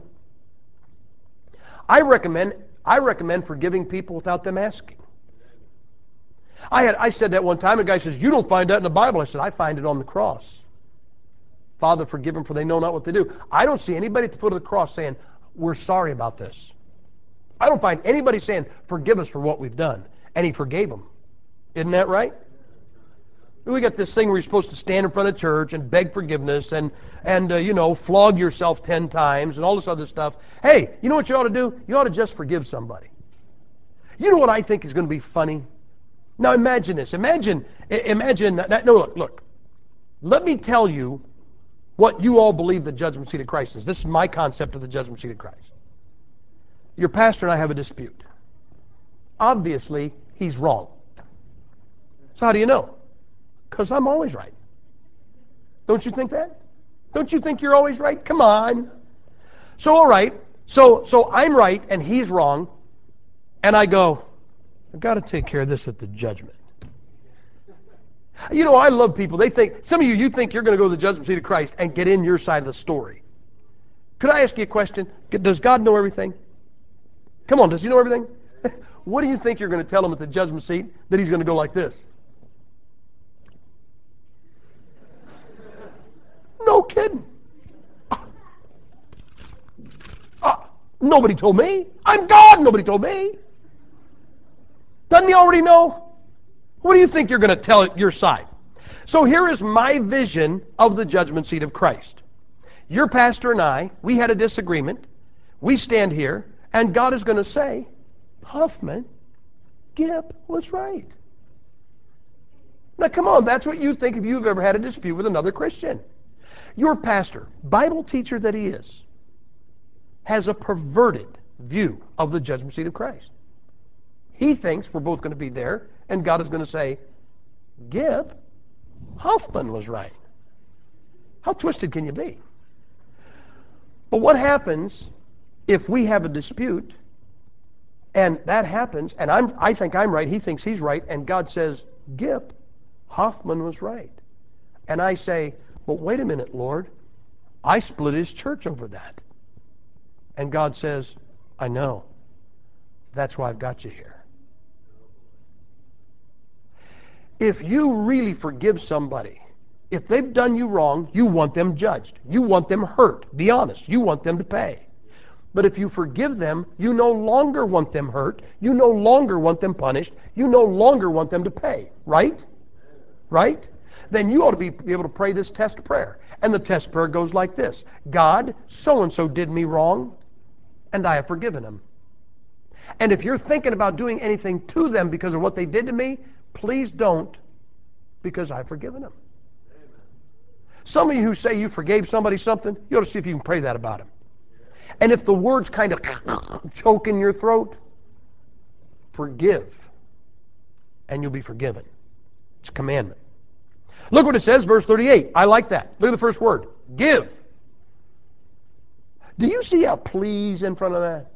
I recommend I recommend forgiving people without them asking. I had I said that one time, and a guy says, you don't find that in the Bible. I said, I find it on the cross. Father, forgive them, for they know not what they do. I don't see anybody at the foot of the cross saying, we're sorry about this. I don't find anybody saying, forgive us for what we've done. And he forgave them. Isn't that right? We got this thing where you're supposed to stand in front of church and beg forgiveness and, and uh, you know, flog yourself ten times and all this other stuff. Hey, you know what you ought to do? You ought to just forgive somebody. You know what I think is going to be funny? Now imagine this. Imagine, imagine, that, no, look, look. Let me tell you what you all believe the judgment seat of Christ is. This is my concept of the judgment seat of Christ. Your pastor and I have a dispute. Obviously, he's wrong. So how do you know? Because I'm always right. Don't you think that? Don't you think you're always right? Come on. So all right. So so I'm right and he's wrong. And I go, I've got to take care of this at the judgment. You know, I love people. They think, some of you, you think you're going to go to the judgment seat of Christ and get in your side of the story. Could I ask you a question? Does God know everything? Come on, does he know everything? What do you think you're going to tell him at the judgment seat that he's going to go like this? No kidding. Uh, nobody told me. I'm God. Nobody told me. Doesn't he already know? What do you think you're going to tell at your side? So here is my vision of the judgment seat of Christ. Your pastor and I, we had a disagreement. We stand here, And God is going to say, Huffman, Gibb was right. Now come on, that's what you think if you've ever had a dispute with another Christian. Your pastor, Bible teacher that he is, has a perverted view of the judgment seat of Christ. He thinks we're both going to be there, and God is going to say, Gibb, Huffman was right. How twisted can you be? But what happens if we have a dispute, and that happens, and I'm, I think I'm right, he thinks he's right, and God says, Gibb, Huffman was right. And I say, but wait a minute, Lord, I split his church over that. And God says, I know. That's why I've got you here. If you really forgive somebody, if they've done you wrong, you want them judged. You want them hurt. Be honest. You want them to pay. But if you forgive them, you no longer want them hurt. You no longer want them punished. You no longer want them to pay. Right? Right? Then you ought to be, be able to pray this test prayer. And the test prayer goes like this. God, so-and-so did me wrong, and I have forgiven him. And if you're thinking about doing anything to them because of what they did to me, please don't, because I've forgiven them. Amen. Some of you who say you forgave somebody something, you ought to see if you can pray that about them. And if the words kind of choke in your throat, forgive, and you'll be forgiven. It's a commandment. Look what it says, verse thirty-eight. I like that. Look at the first word. Give. Do you see a please in front of that?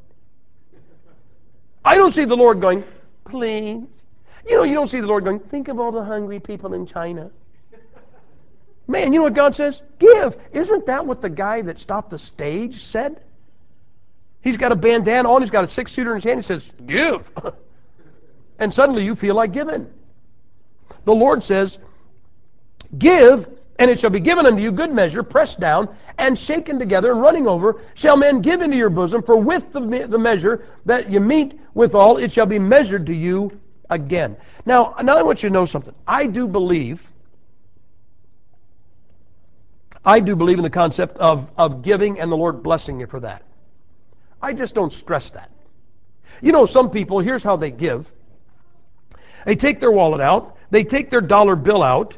I don't see the Lord going, please. You know, you don't see the Lord going, think of all the hungry people in China. Man, you know what God says? Give. Isn't that what the guy that stopped the stage said? He's got a bandana on, he's got a six-shooter in his hand, he says, give. And suddenly you feel like giving. The Lord says, give, and it shall be given unto you good measure, pressed down, and shaken together, and running over, shall men give into your bosom, for with the, me- the measure that you meet withal, it shall be measured to you again. Now, now I want you to know something. I do believe, I do believe in the concept of, of giving and the Lord blessing you for that. I just don't stress that. You know, some people, here's how they give. They take their wallet out, they take their dollar bill out.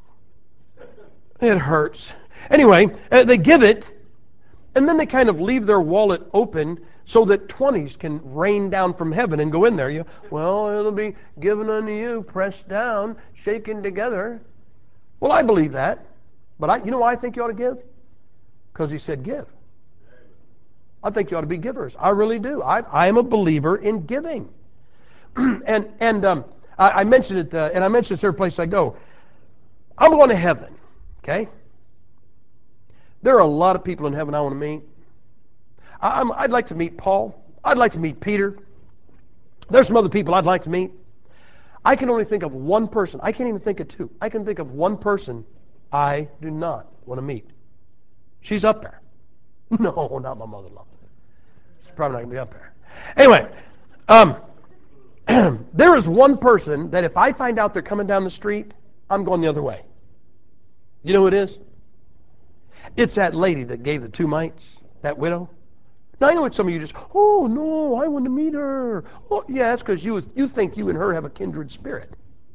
It hurts. Anyway, uh, they give it, and then they kind of leave their wallet open so that twenties can rain down from heaven and go in there. You, well, it'll be given unto you, pressed down, shaken together. Well, I believe that. But I, you know why I think you ought to give? Because he said give. I think you ought to be givers. I really do. I, I am a believer in giving. and and um, I, I mentioned it, uh, and I mentioned this every place I go. I'm going to heaven, okay? There are a lot of people in heaven I want to meet. I, I'm, I'd like to meet Paul. I'd like to meet Peter. There's some other people I'd like to meet. I can only think of one person. I can't even think of two. I can think of one person I do not want to meet. She's up there. No, not my mother-in-law. She's probably not going to be up there. Anyway, um, there is one person that if I find out they're coming down the street, I'm going the other way. You know who it is? It's that lady that gave the two mites, that widow. Now, I know what some of you just, oh, no, I want to meet her. Oh, yeah, that's because you, you think you and her have a kindred spirit.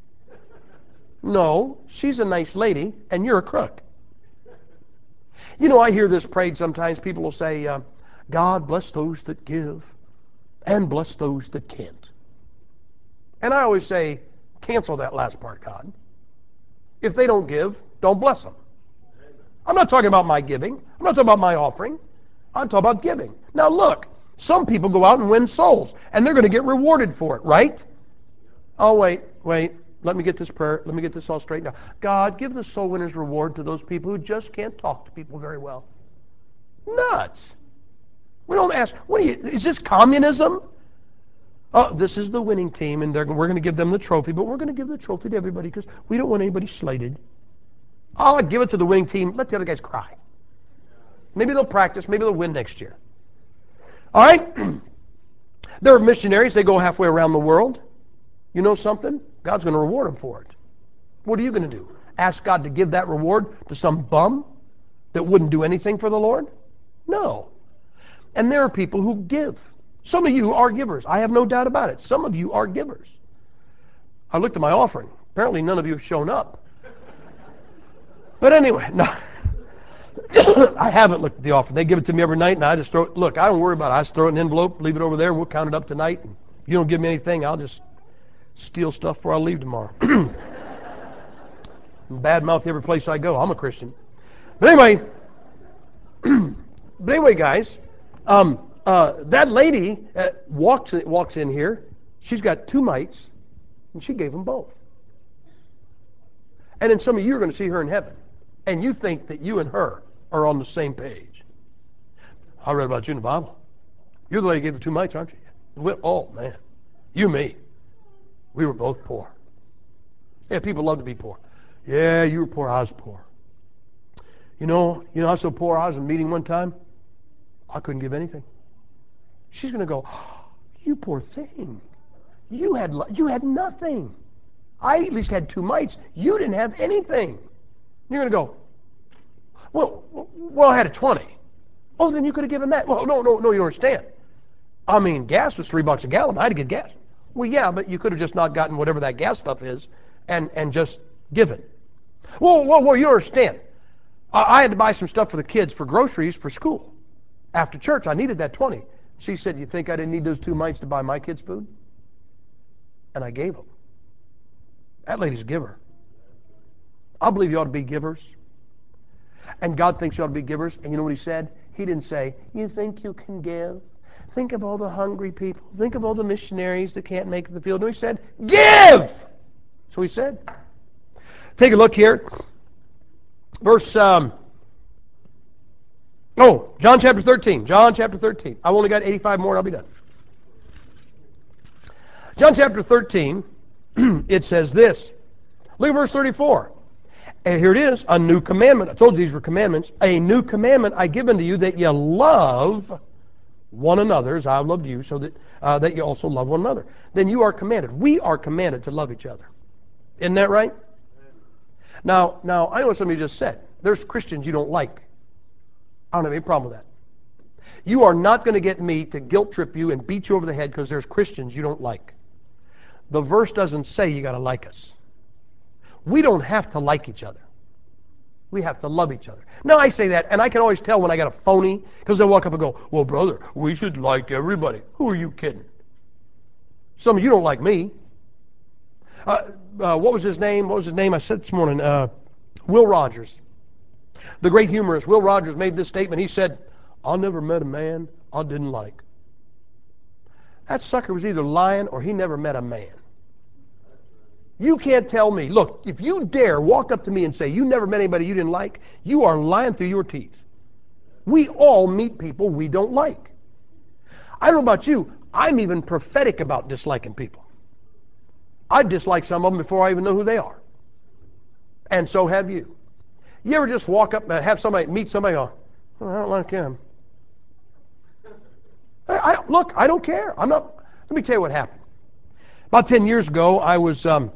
No, she's a nice lady, and you're a crook. You know, I hear this prayed sometimes. People will say, uh, God bless those that give and bless those that can't. And I always say, cancel that last part, God. If they don't give, don't bless them. I'm not talking about my giving. I'm not talking about my offering. I'm talking about giving. Now look, some people go out and win souls, and they're going to get rewarded for it, right? Oh, wait, wait. Let me get this prayer. Let me get this all straightened out. God, give the soul winner's reward to those people who just can't talk to people very well. Nuts. We don't ask, what are you, is this communism? Oh, this is the winning team, and they're, we're going to give them the trophy, but we're going to give the trophy to everybody because we don't want anybody slated. I'll give it to the winning team. Let the other guys cry. Maybe they'll practice. Maybe they'll win next year. All right? There are missionaries. They go halfway around the world. You know something? God's going to reward them for it. What are you going to do? Ask God to give that reward to some bum that wouldn't do anything for the Lord? No. And there are people who give Some of you are givers. I have no doubt about it. Some of you are givers. I looked at my offering. Apparently none of you have shown up. But anyway, no. I haven't looked at the offering. They give it to me every night, and I just throw it. Look, I don't worry about it. I just throw it in an envelope, leave it over there. We'll count it up tonight. And you don't give me anything, I'll just steal stuff before I leave tomorrow. Bad mouth every place I go. I'm a Christian. But anyway, but anyway, guys, um, uh, that lady uh, walks walks in here. She's got two mites, and she gave them both. And then some of you are going to see her in heaven, and you think that you and her are on the same page. I read about you in the Bible. You're the lady who gave the two mites, aren't you? Well, oh, man. You and me. We were both poor. Yeah, people love to be poor. Yeah, you were poor, I was poor. You know, you know, I was so poor, I was in a meeting one time, I couldn't give anything. She's going to go, oh, you poor thing. You had, you had nothing. I at least had two mites. You didn't have anything. You're going to go, well, well, I had a twenty. Oh, then you could have given that. Well, no, no, no, you don't understand. I mean, gas was three bucks a gallon. I had to get gas. Well, yeah, but you could have just not gotten whatever that gas stuff is and, and just given. Well, well, well, you don't understand. I, I had to buy some stuff for the kids for groceries for school. After church, I needed that twenty. She said, you think I didn't need those two mites to buy my kids food? And I gave them. That lady's a giver. I believe you ought to be givers. And God thinks you ought to be givers. And you know what he said? He didn't say, you think you can give? Think of all the hungry people. Think of all the missionaries that can't make the field. No, he said, give! So he said. Take a look here. Verse, um, oh, John chapter thirteen. John chapter thirteen. I've only got eighty-five more and I'll be done. John chapter thirteen, it says this. Look at verse thirty-four. And here it is, a new commandment. I told you these were commandments. A new commandment I give unto you, that you love one another as I have loved you, so that, uh, that you also love one another. Then you are commanded. We are commanded to love each other. Isn't that right? Now, now I know what somebody just said. There's Christians you don't like. I don't have any problem with that. You are not going to get me to guilt trip you and beat you over the head because there's Christians you don't like. The verse doesn't say you got to like us. We don't have to like each other. We have to love each other. Now I say that, and I can always tell when I got a phony, because they'll walk up and go, well, brother, we should like everybody. Who are you kidding? Some of you don't like me. Uh, uh, what was his name? What was his name? I said this morning. Uh, Will Rogers. The great humorist Will Rogers made this statement. He said, I never met a man I didn't like. That sucker was either lying or he never met a man. You can't tell me. Look, if you dare walk up to me and say you never met anybody you didn't like, you are lying through your teeth. We all meet people we don't like. I don't know about you. I'm even prophetic about disliking people. I dislike some of them before I even know who they are. And so have you. You ever just walk up and have somebody, meet somebody and go, oh, I don't like him. I, I, look, I don't care. I'm not. Let me tell you what happened. About ten years ago, I was um,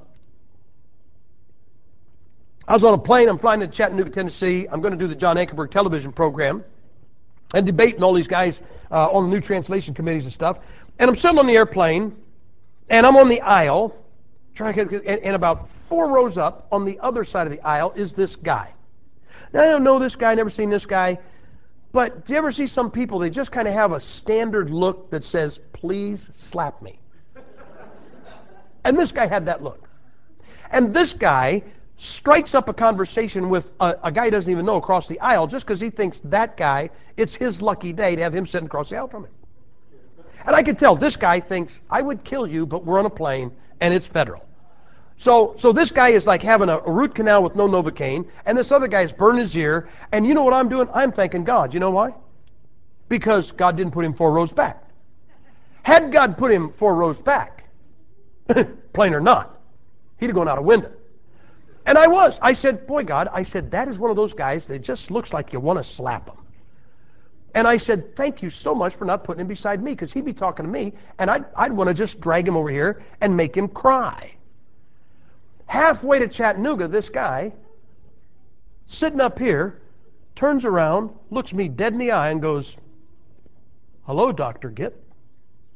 I was on a plane. I'm flying to Chattanooga, Tennessee. I'm going to do the John Ankerberg television program and debating all these guys uh, on the new translation committees and stuff. And I'm sitting on the airplane, and I'm on the aisle, trying to get, and, and about four rows up on the other side of the aisle is this guy. Now, I don't know this guy, never seen this guy, but do you ever see some people, they just kind of have a standard look that says, please slap me. And this guy had that look. And this guy strikes up a conversation with a, a guy he doesn't even know across the aisle just because he thinks that guy, it's his lucky day to have him sitting across the aisle from him. And I could tell this guy thinks, I would kill you, but we're on a plane and it's federal. So, so this guy is like having a, a root canal with no Novocaine, and this other guy's burning his ear, and you know what I'm doing? I'm thanking God. You know why? Because God didn't put him four rows back. Had God put him four rows back, plain or not, he'd have gone out a window. And I was. I said, boy, God, I said, that is one of those guys that just looks like you want to slap him. And I said, thank you so much for not putting him beside me, because he'd be talking to me, and I'd, I'd want to just drag him over here and make him cry. Halfway to Chattanooga, this guy, sitting up here, turns around, looks me dead in the eye, and goes, hello, Doctor Gitt.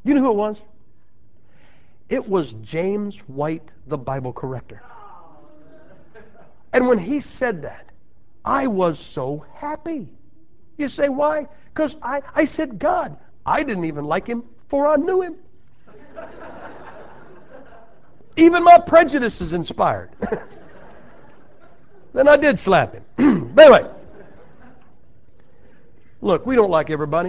You know who it was? It was James White, the Bible corrector. And when he said that, I was so happy. You say, why? Because I, I said, God, I didn't even like him before I knew him. Even my prejudice is inspired. Then I did slap him. But anyway, look, we don't like everybody.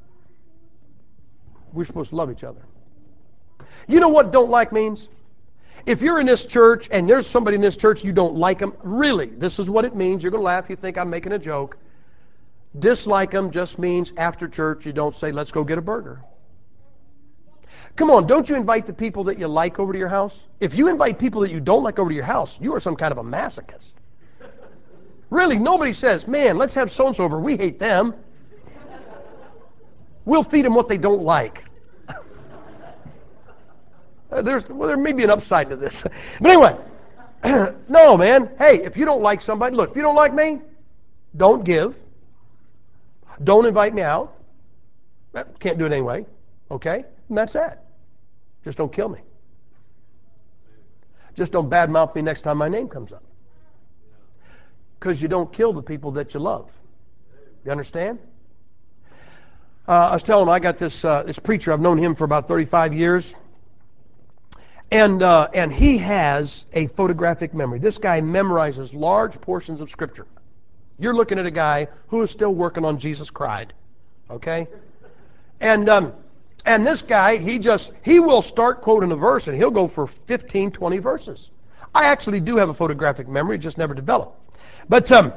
We're supposed to love each other. You know what don't like means? If you're in this church and there's somebody in this church you don't like them, really, this is what it means. You're going to laugh. You think I'm making a joke. Dislike them just means after church you don't say, let's go get a burger. Come on, don't you invite the people that you like over to your house? If you invite people that you don't like over to your house, you are some kind of a masochist. Really, nobody says, man, let's have so-and-so over. We hate them. We'll feed them what they don't like. There's, well, there may be an upside to this. But anyway, no, man. Hey, if you don't like somebody, look, if you don't like me, don't give. Don't invite me out. Can't do it anyway. Okay? And that's that. Just don't kill me. Just don't badmouth me next time my name comes up. Because you don't kill the people that you love. You understand? Uh, I was telling him I got this uh, this preacher. I've known him for about thirty-five years. And, uh, and he has a photographic memory. This guy memorizes large portions of Scripture. You're looking at a guy who is still working on Jesus Cried. Okay? And um, and this guy, he just, he will start quoting a verse and he'll go for fifteen, twenty verses. I actually do have a photographic memory, just never developed. But, um,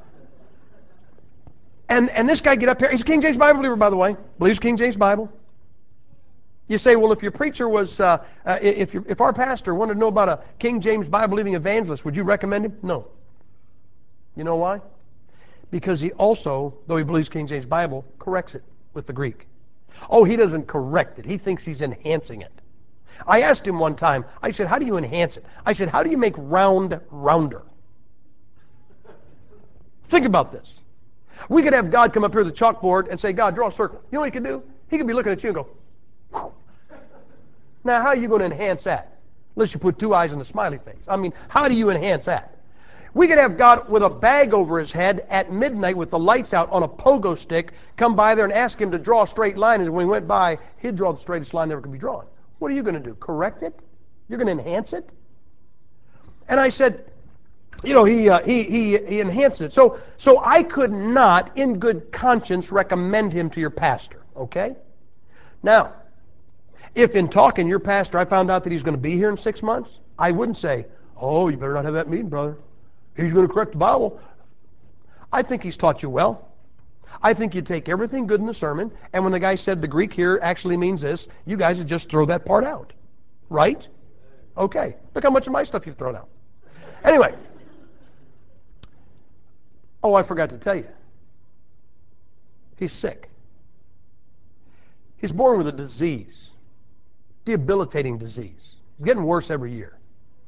and, and this guy get up here, he's a King James Bible believer, by the way, believes King James Bible. You say, well, if your preacher was, uh, uh, if, your, if our pastor wanted to know about a King James Bible-believing evangelist, would you recommend him? No. You know why? Because he also, though he believes King James Bible, corrects it with the Greek. Oh, he doesn't correct it. He thinks he's enhancing it. I asked him one time, I said, how do you enhance it? I said, how do you make round rounder? Think about this. We could have God come up here with a chalkboard and say, God, draw a circle. You know what he could do? He could be looking at you and go, whew. Now, how are you going to enhance that? Unless you put two eyes and a smiley face. I mean, how do you enhance that? We could have God with a bag over his head at midnight with the lights out on a pogo stick, come by there and ask him to draw a straight line, and when he went by, he'd draw the straightest line that ever could be drawn. What are you going to do? Correct it? You're going to enhance it? And I said, you know, he, uh, he, he, he enhanced it. So, so I could not, in good conscience, recommend him to your pastor, okay? Now, if in talking your pastor I found out that he's going to be here in six months, I wouldn't say, oh, you better not have that meeting, brother. He's going to correct the Bible. I think he's taught you well. I think you take everything good in the sermon, and when the guy said the Greek here actually means this, you guys would just throw that part out. Right? Okay. Look how much of my stuff you've thrown out. Anyway. Oh, I forgot to tell you. He's sick. He's born with a disease. Debilitating disease. Getting worse every year.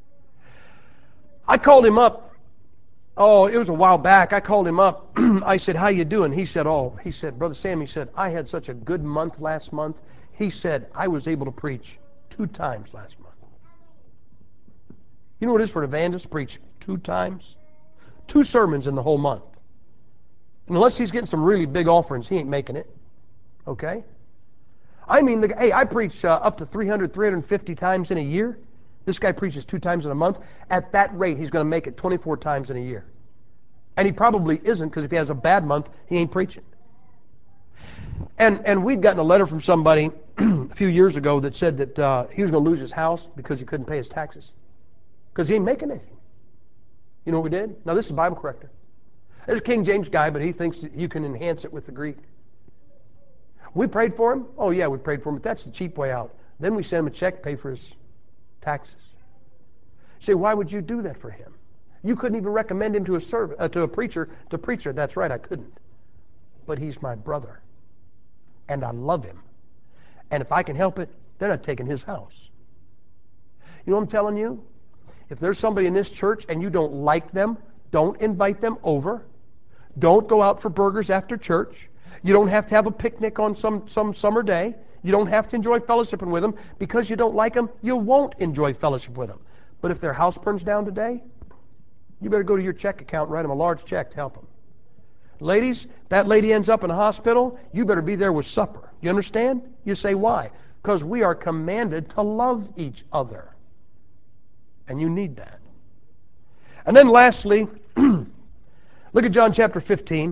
I called him up. Oh, it was a while back. I called him up. I said, how you doing? He said, oh, he said, Brother Sam, he said, I had such a good month last month. He said, I was able to preach two times last month. You know what it is for an evangelist to preach two times? Two sermons in the whole month. And unless he's getting some really big offerings, he ain't making it. Okay? I mean, the, hey, I preach uh, up to three hundred, three hundred fifty times in a year. This guy preaches two times in a month. At that rate, he's going to make it twenty-four times in a year. And he probably isn't, because if he has a bad month, he ain't preaching. And and we'd gotten a letter from somebody a few years ago that said that uh, he was going to lose his house because he couldn't pay his taxes. Because he ain't making anything. You know what we did? Now, this is a Bible corrector. There's a King James guy, but he thinks that you can enhance it with the Greek. We prayed for him. Oh, yeah, we prayed for him, but that's the cheap way out. Then we sent him a check, pay for his taxes. You say, why would you do that for him? You couldn't even recommend him to a serv- uh, to a preacher, to preacher. That's right, I couldn't. But he's my brother, and I love him. And if I can help it, they're not taking his house. You know what I'm telling you? If there's somebody in this church and you don't like them, don't invite them over. Don't go out for burgers after church. You don't have to have a picnic on some, some summer day. You don't have to enjoy fellowshipping with them. Because you don't like them, you won't enjoy fellowship with them. But if their house burns down today, you better go to your check account and write them a large check to help them. Ladies, that lady ends up in a hospital, you better be there with supper. You understand? You say, why? Because we are commanded to love each other. And you need that. And then lastly, look at John chapter fifteen.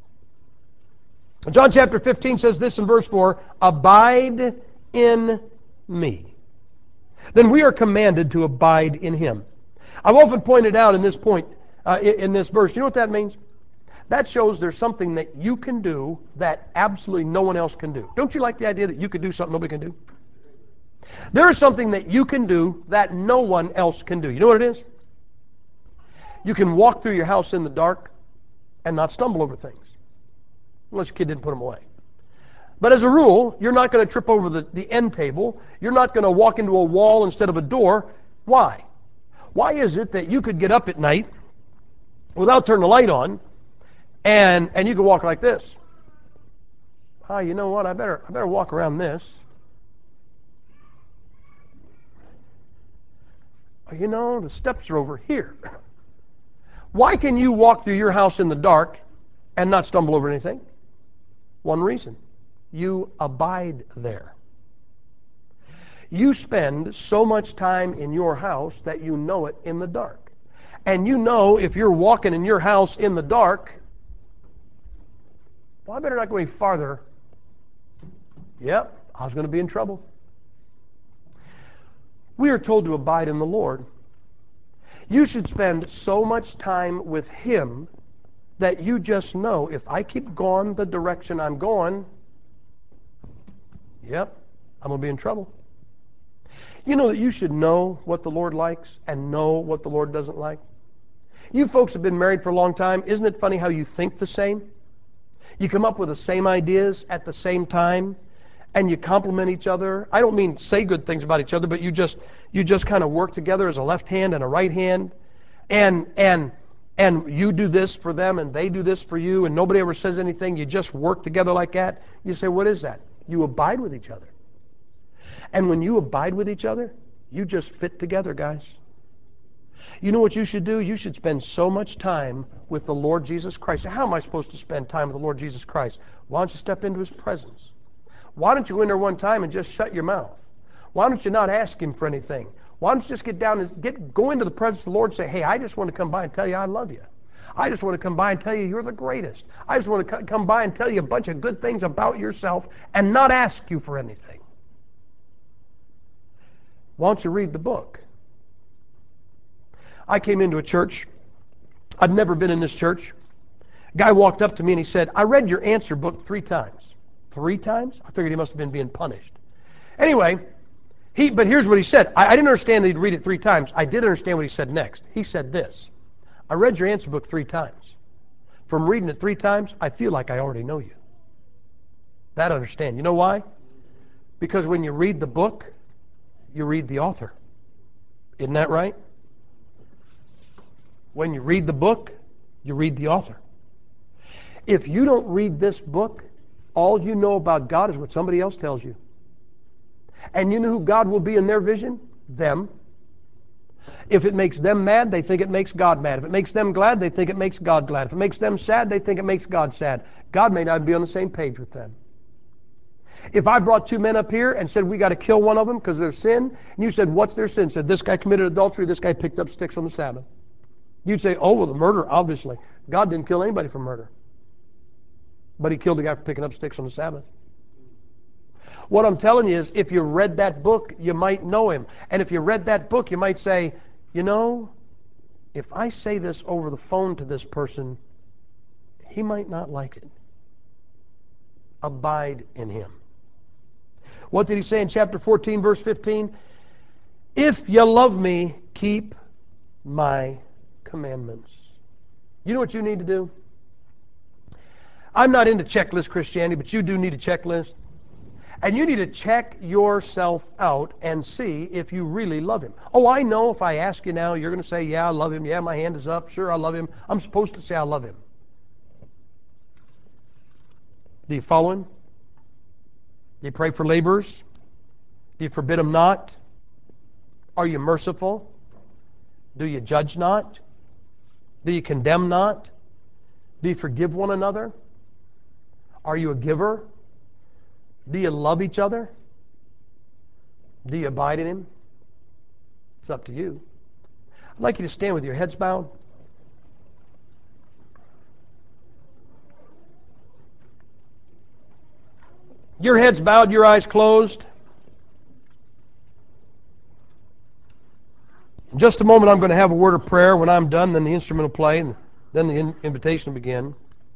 John chapter fifteen says this in verse four, abide in me. Then we are commanded to abide in him. I've often pointed out in this point, uh, in this verse, you know what that means? That shows there's something that you can do that absolutely no one else can do. Don't you like the idea that you could do something nobody can do? There is something that you can do that no one else can do. You know what it is? You can walk through your house in the dark and not stumble over things. Unless your kid didn't put them away. But as a rule, you're not going to trip over the, the end table. You're not going to walk into a wall instead of a door. Why? Why is it that you could get up at night without turning the light on and, and you could walk like this? Ah, you know what? I better, I better walk around this. You know, the steps are over here. Why can you walk through your house in the dark and not stumble over anything? One reason. You abide there. You spend so much time in your house that you know it in the dark. And you know if you're walking in your house in the dark, well, I better not go any farther. Yep, I was going to be in trouble. We are told to abide in the Lord. You should spend so much time with him that you just know if I keep going the direction I'm going, yep, I'm going to be in trouble. You know that you should know what the Lord likes and know what the Lord doesn't like? You folks have been married for a long time. Isn't it funny how you think the same? You come up with the same ideas at the same time, and you compliment each other. I don't mean say good things about each other, but you just you just kind of work together as a left hand and a right hand, and and and you do this for them, and they do this for you, and nobody ever says anything. You just work together like that. You say, what is that? You abide with each other. And when you abide with each other, you just fit together, guys. You know what you should do? You should spend so much time with the Lord Jesus Christ. How am I supposed to spend time with the Lord Jesus Christ? Why don't you step into his presence? Why don't you go in there one time and just shut your mouth? Why don't you not ask him for anything? Why don't you just get down and get go into the presence of the Lord and say, hey, I just want to come by and tell you I love you. I just want to come by and tell you you're the greatest. I just want to come by and tell you a bunch of good things about yourself and not ask you for anything. Why don't you read the book? I came into a church. I'd never been in this church. A guy walked up to me and he said, I read your answer book three times. Three times? I figured he must have been being punished. Anyway, he, but here's what he said. I, I didn't understand that he'd read it three times. I did understand what he said next. He said this, I read your answer book three times. From reading it three times, I feel like I already know you. That I understand. You know why? Because when you read the book, you read the author. Isn't that right? When you read the book, you read the author. If you don't read this book, all you know about God is what somebody else tells you. And you know who God will be in their vision? Them. If it makes them mad, they think it makes God mad. If it makes them glad, they think it makes God glad. If it makes them sad, they think it makes God sad. God may not be on the same page with them. If I brought two men up here and said we got to kill one of them because of their sin, and you said, what's their sin? Said, this guy committed adultery, this guy picked up sticks on the Sabbath. You'd say, oh, well, the murder, obviously. God didn't kill anybody for murder. But he killed the guy for picking up sticks on the Sabbath. What I'm telling you is, if you read that book, you might know him. And if you read that book, you might say, you know, if I say this over the phone to this person, he might not like it. Abide in him. What did he say in chapter fourteen, verse fifteen? If you love me, keep my commandments. You know what you need to do? I'm not into checklist Christianity, but you do need a checklist. And you need to check yourself out and see if you really love him. Oh, I know if I ask you now, you're going to say, yeah, I love him. Yeah, my hand is up. Sure, I love him. I'm supposed to say I love him. Do you follow him? Do you pray for laborers? Do you forbid them not? Are you merciful? Do you judge not? Do you condemn not? Do you forgive one another? Are you a giver? Do you love each other? Do you abide in Him? It's up to you. I'd like you to stand with your heads bowed. Your heads bowed, your eyes closed. In just a moment, I'm going to have a word of prayer. When I'm done, then the instrument will play, and then the invitation will begin.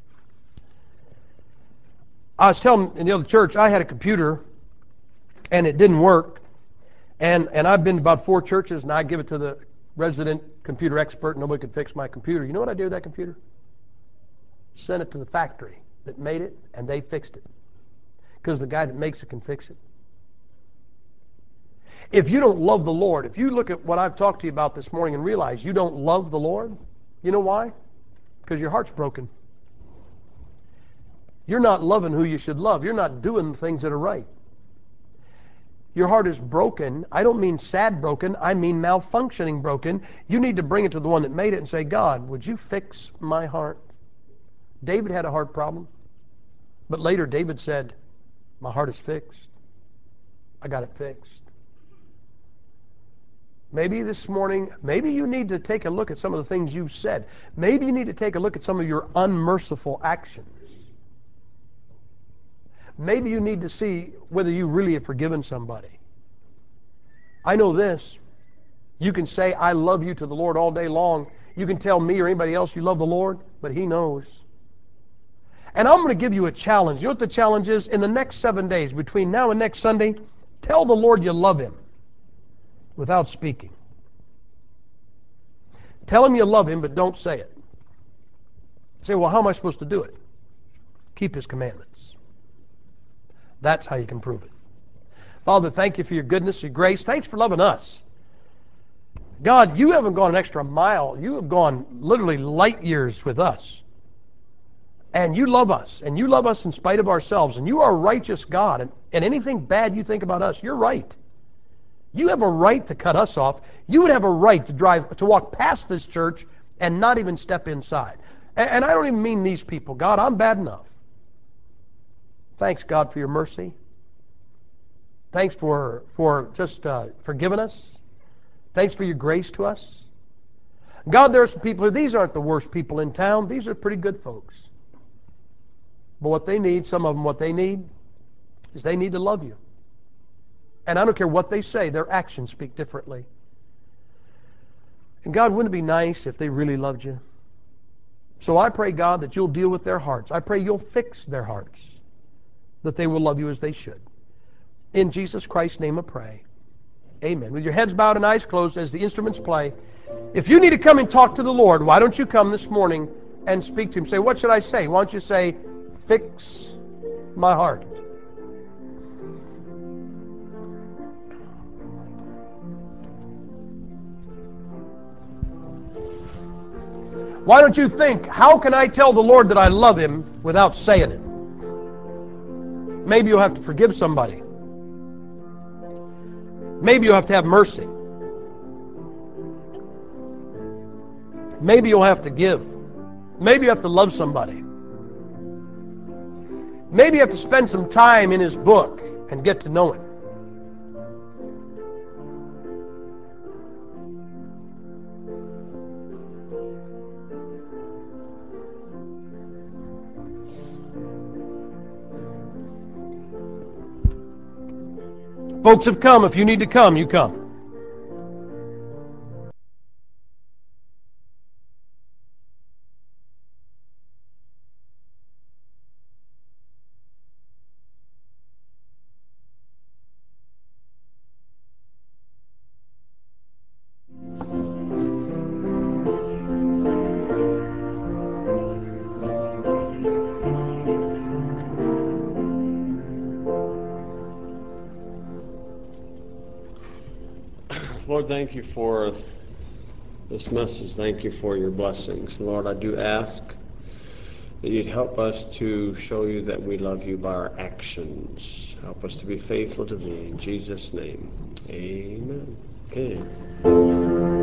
I was telling in the other church, I had a computer, and it didn't work. And and I've been to about four churches, and I give it to the resident computer expert, and nobody could fix my computer. You know what I did with that computer? Sent it to the factory that made it, and they fixed it. Because the guy that makes it can fix it. If you don't love the Lord, if you look at what I've talked to you about this morning and realize you don't love the Lord, you know why? Because your heart's broken. You're not loving who you should love. You're not doing the things that are right. Your heart is broken. I don't mean sad broken. I mean malfunctioning broken. You need to bring it to the one that made it and say, God, would you fix my heart? David had a heart problem. But later David said, my heart is fixed. I got it fixed. Maybe this morning, maybe you need to take a look at some of the things you've said. Maybe you need to take a look at some of your unmerciful actions. Maybe you need to see whether you really have forgiven somebody. I know this. You can say, I love you to the Lord all day long. You can tell me or anybody else you love the Lord, but He knows. And I'm going to give you a challenge. You know what the challenge is? In the next seven days, between now and next Sunday, tell the Lord you love Him without speaking. Tell Him you love Him, but don't say it. Say, well, how am I supposed to do it? Keep His commandments. That's how you can prove it. Father, thank you for your goodness, your grace. Thanks for loving us. God, you haven't gone an extra mile. You have gone literally light years with us. And you love us. And you love us in spite of ourselves. And you are a righteous God. And, and anything bad you think about us, you're right. You have a right to cut us off. You would have a right to drive, to walk past this church and not even step inside. And, and I don't even mean these people. God, I'm bad enough. Thanks, God, for your mercy. Thanks for, for just uh, forgiving us. Thanks for your grace to us. God, there are some people, these aren't the worst people in town. These are pretty good folks. But what they need, some of them, what they need, is they need to love you. And I don't care what they say, their actions speak differently. And God, wouldn't it be nice if they really loved you? So I pray, God, that you'll deal with their hearts. I pray you'll fix their hearts, that they will love you as they should. In Jesus Christ's name I pray. Amen. With your heads bowed and eyes closed as the instruments play, if you need to come and talk to the Lord, why don't you come this morning and speak to Him? Say, what should I say? Why don't you say, fix my heart. Why don't you think, how can I tell the Lord that I love Him without saying it? Maybe you'll have to forgive somebody. Maybe you'll have to have mercy. Maybe you'll have to give. Maybe you have to love somebody. Maybe you have to spend some time in His book and get to know Him. Folks have come. If you need to come, you come. Lord, thank you for this message. Thank you for your blessings. Lord, I do ask that you'd help us to show you that we love you by our actions. Help us to be faithful to thee. In Jesus' name, amen. Okay.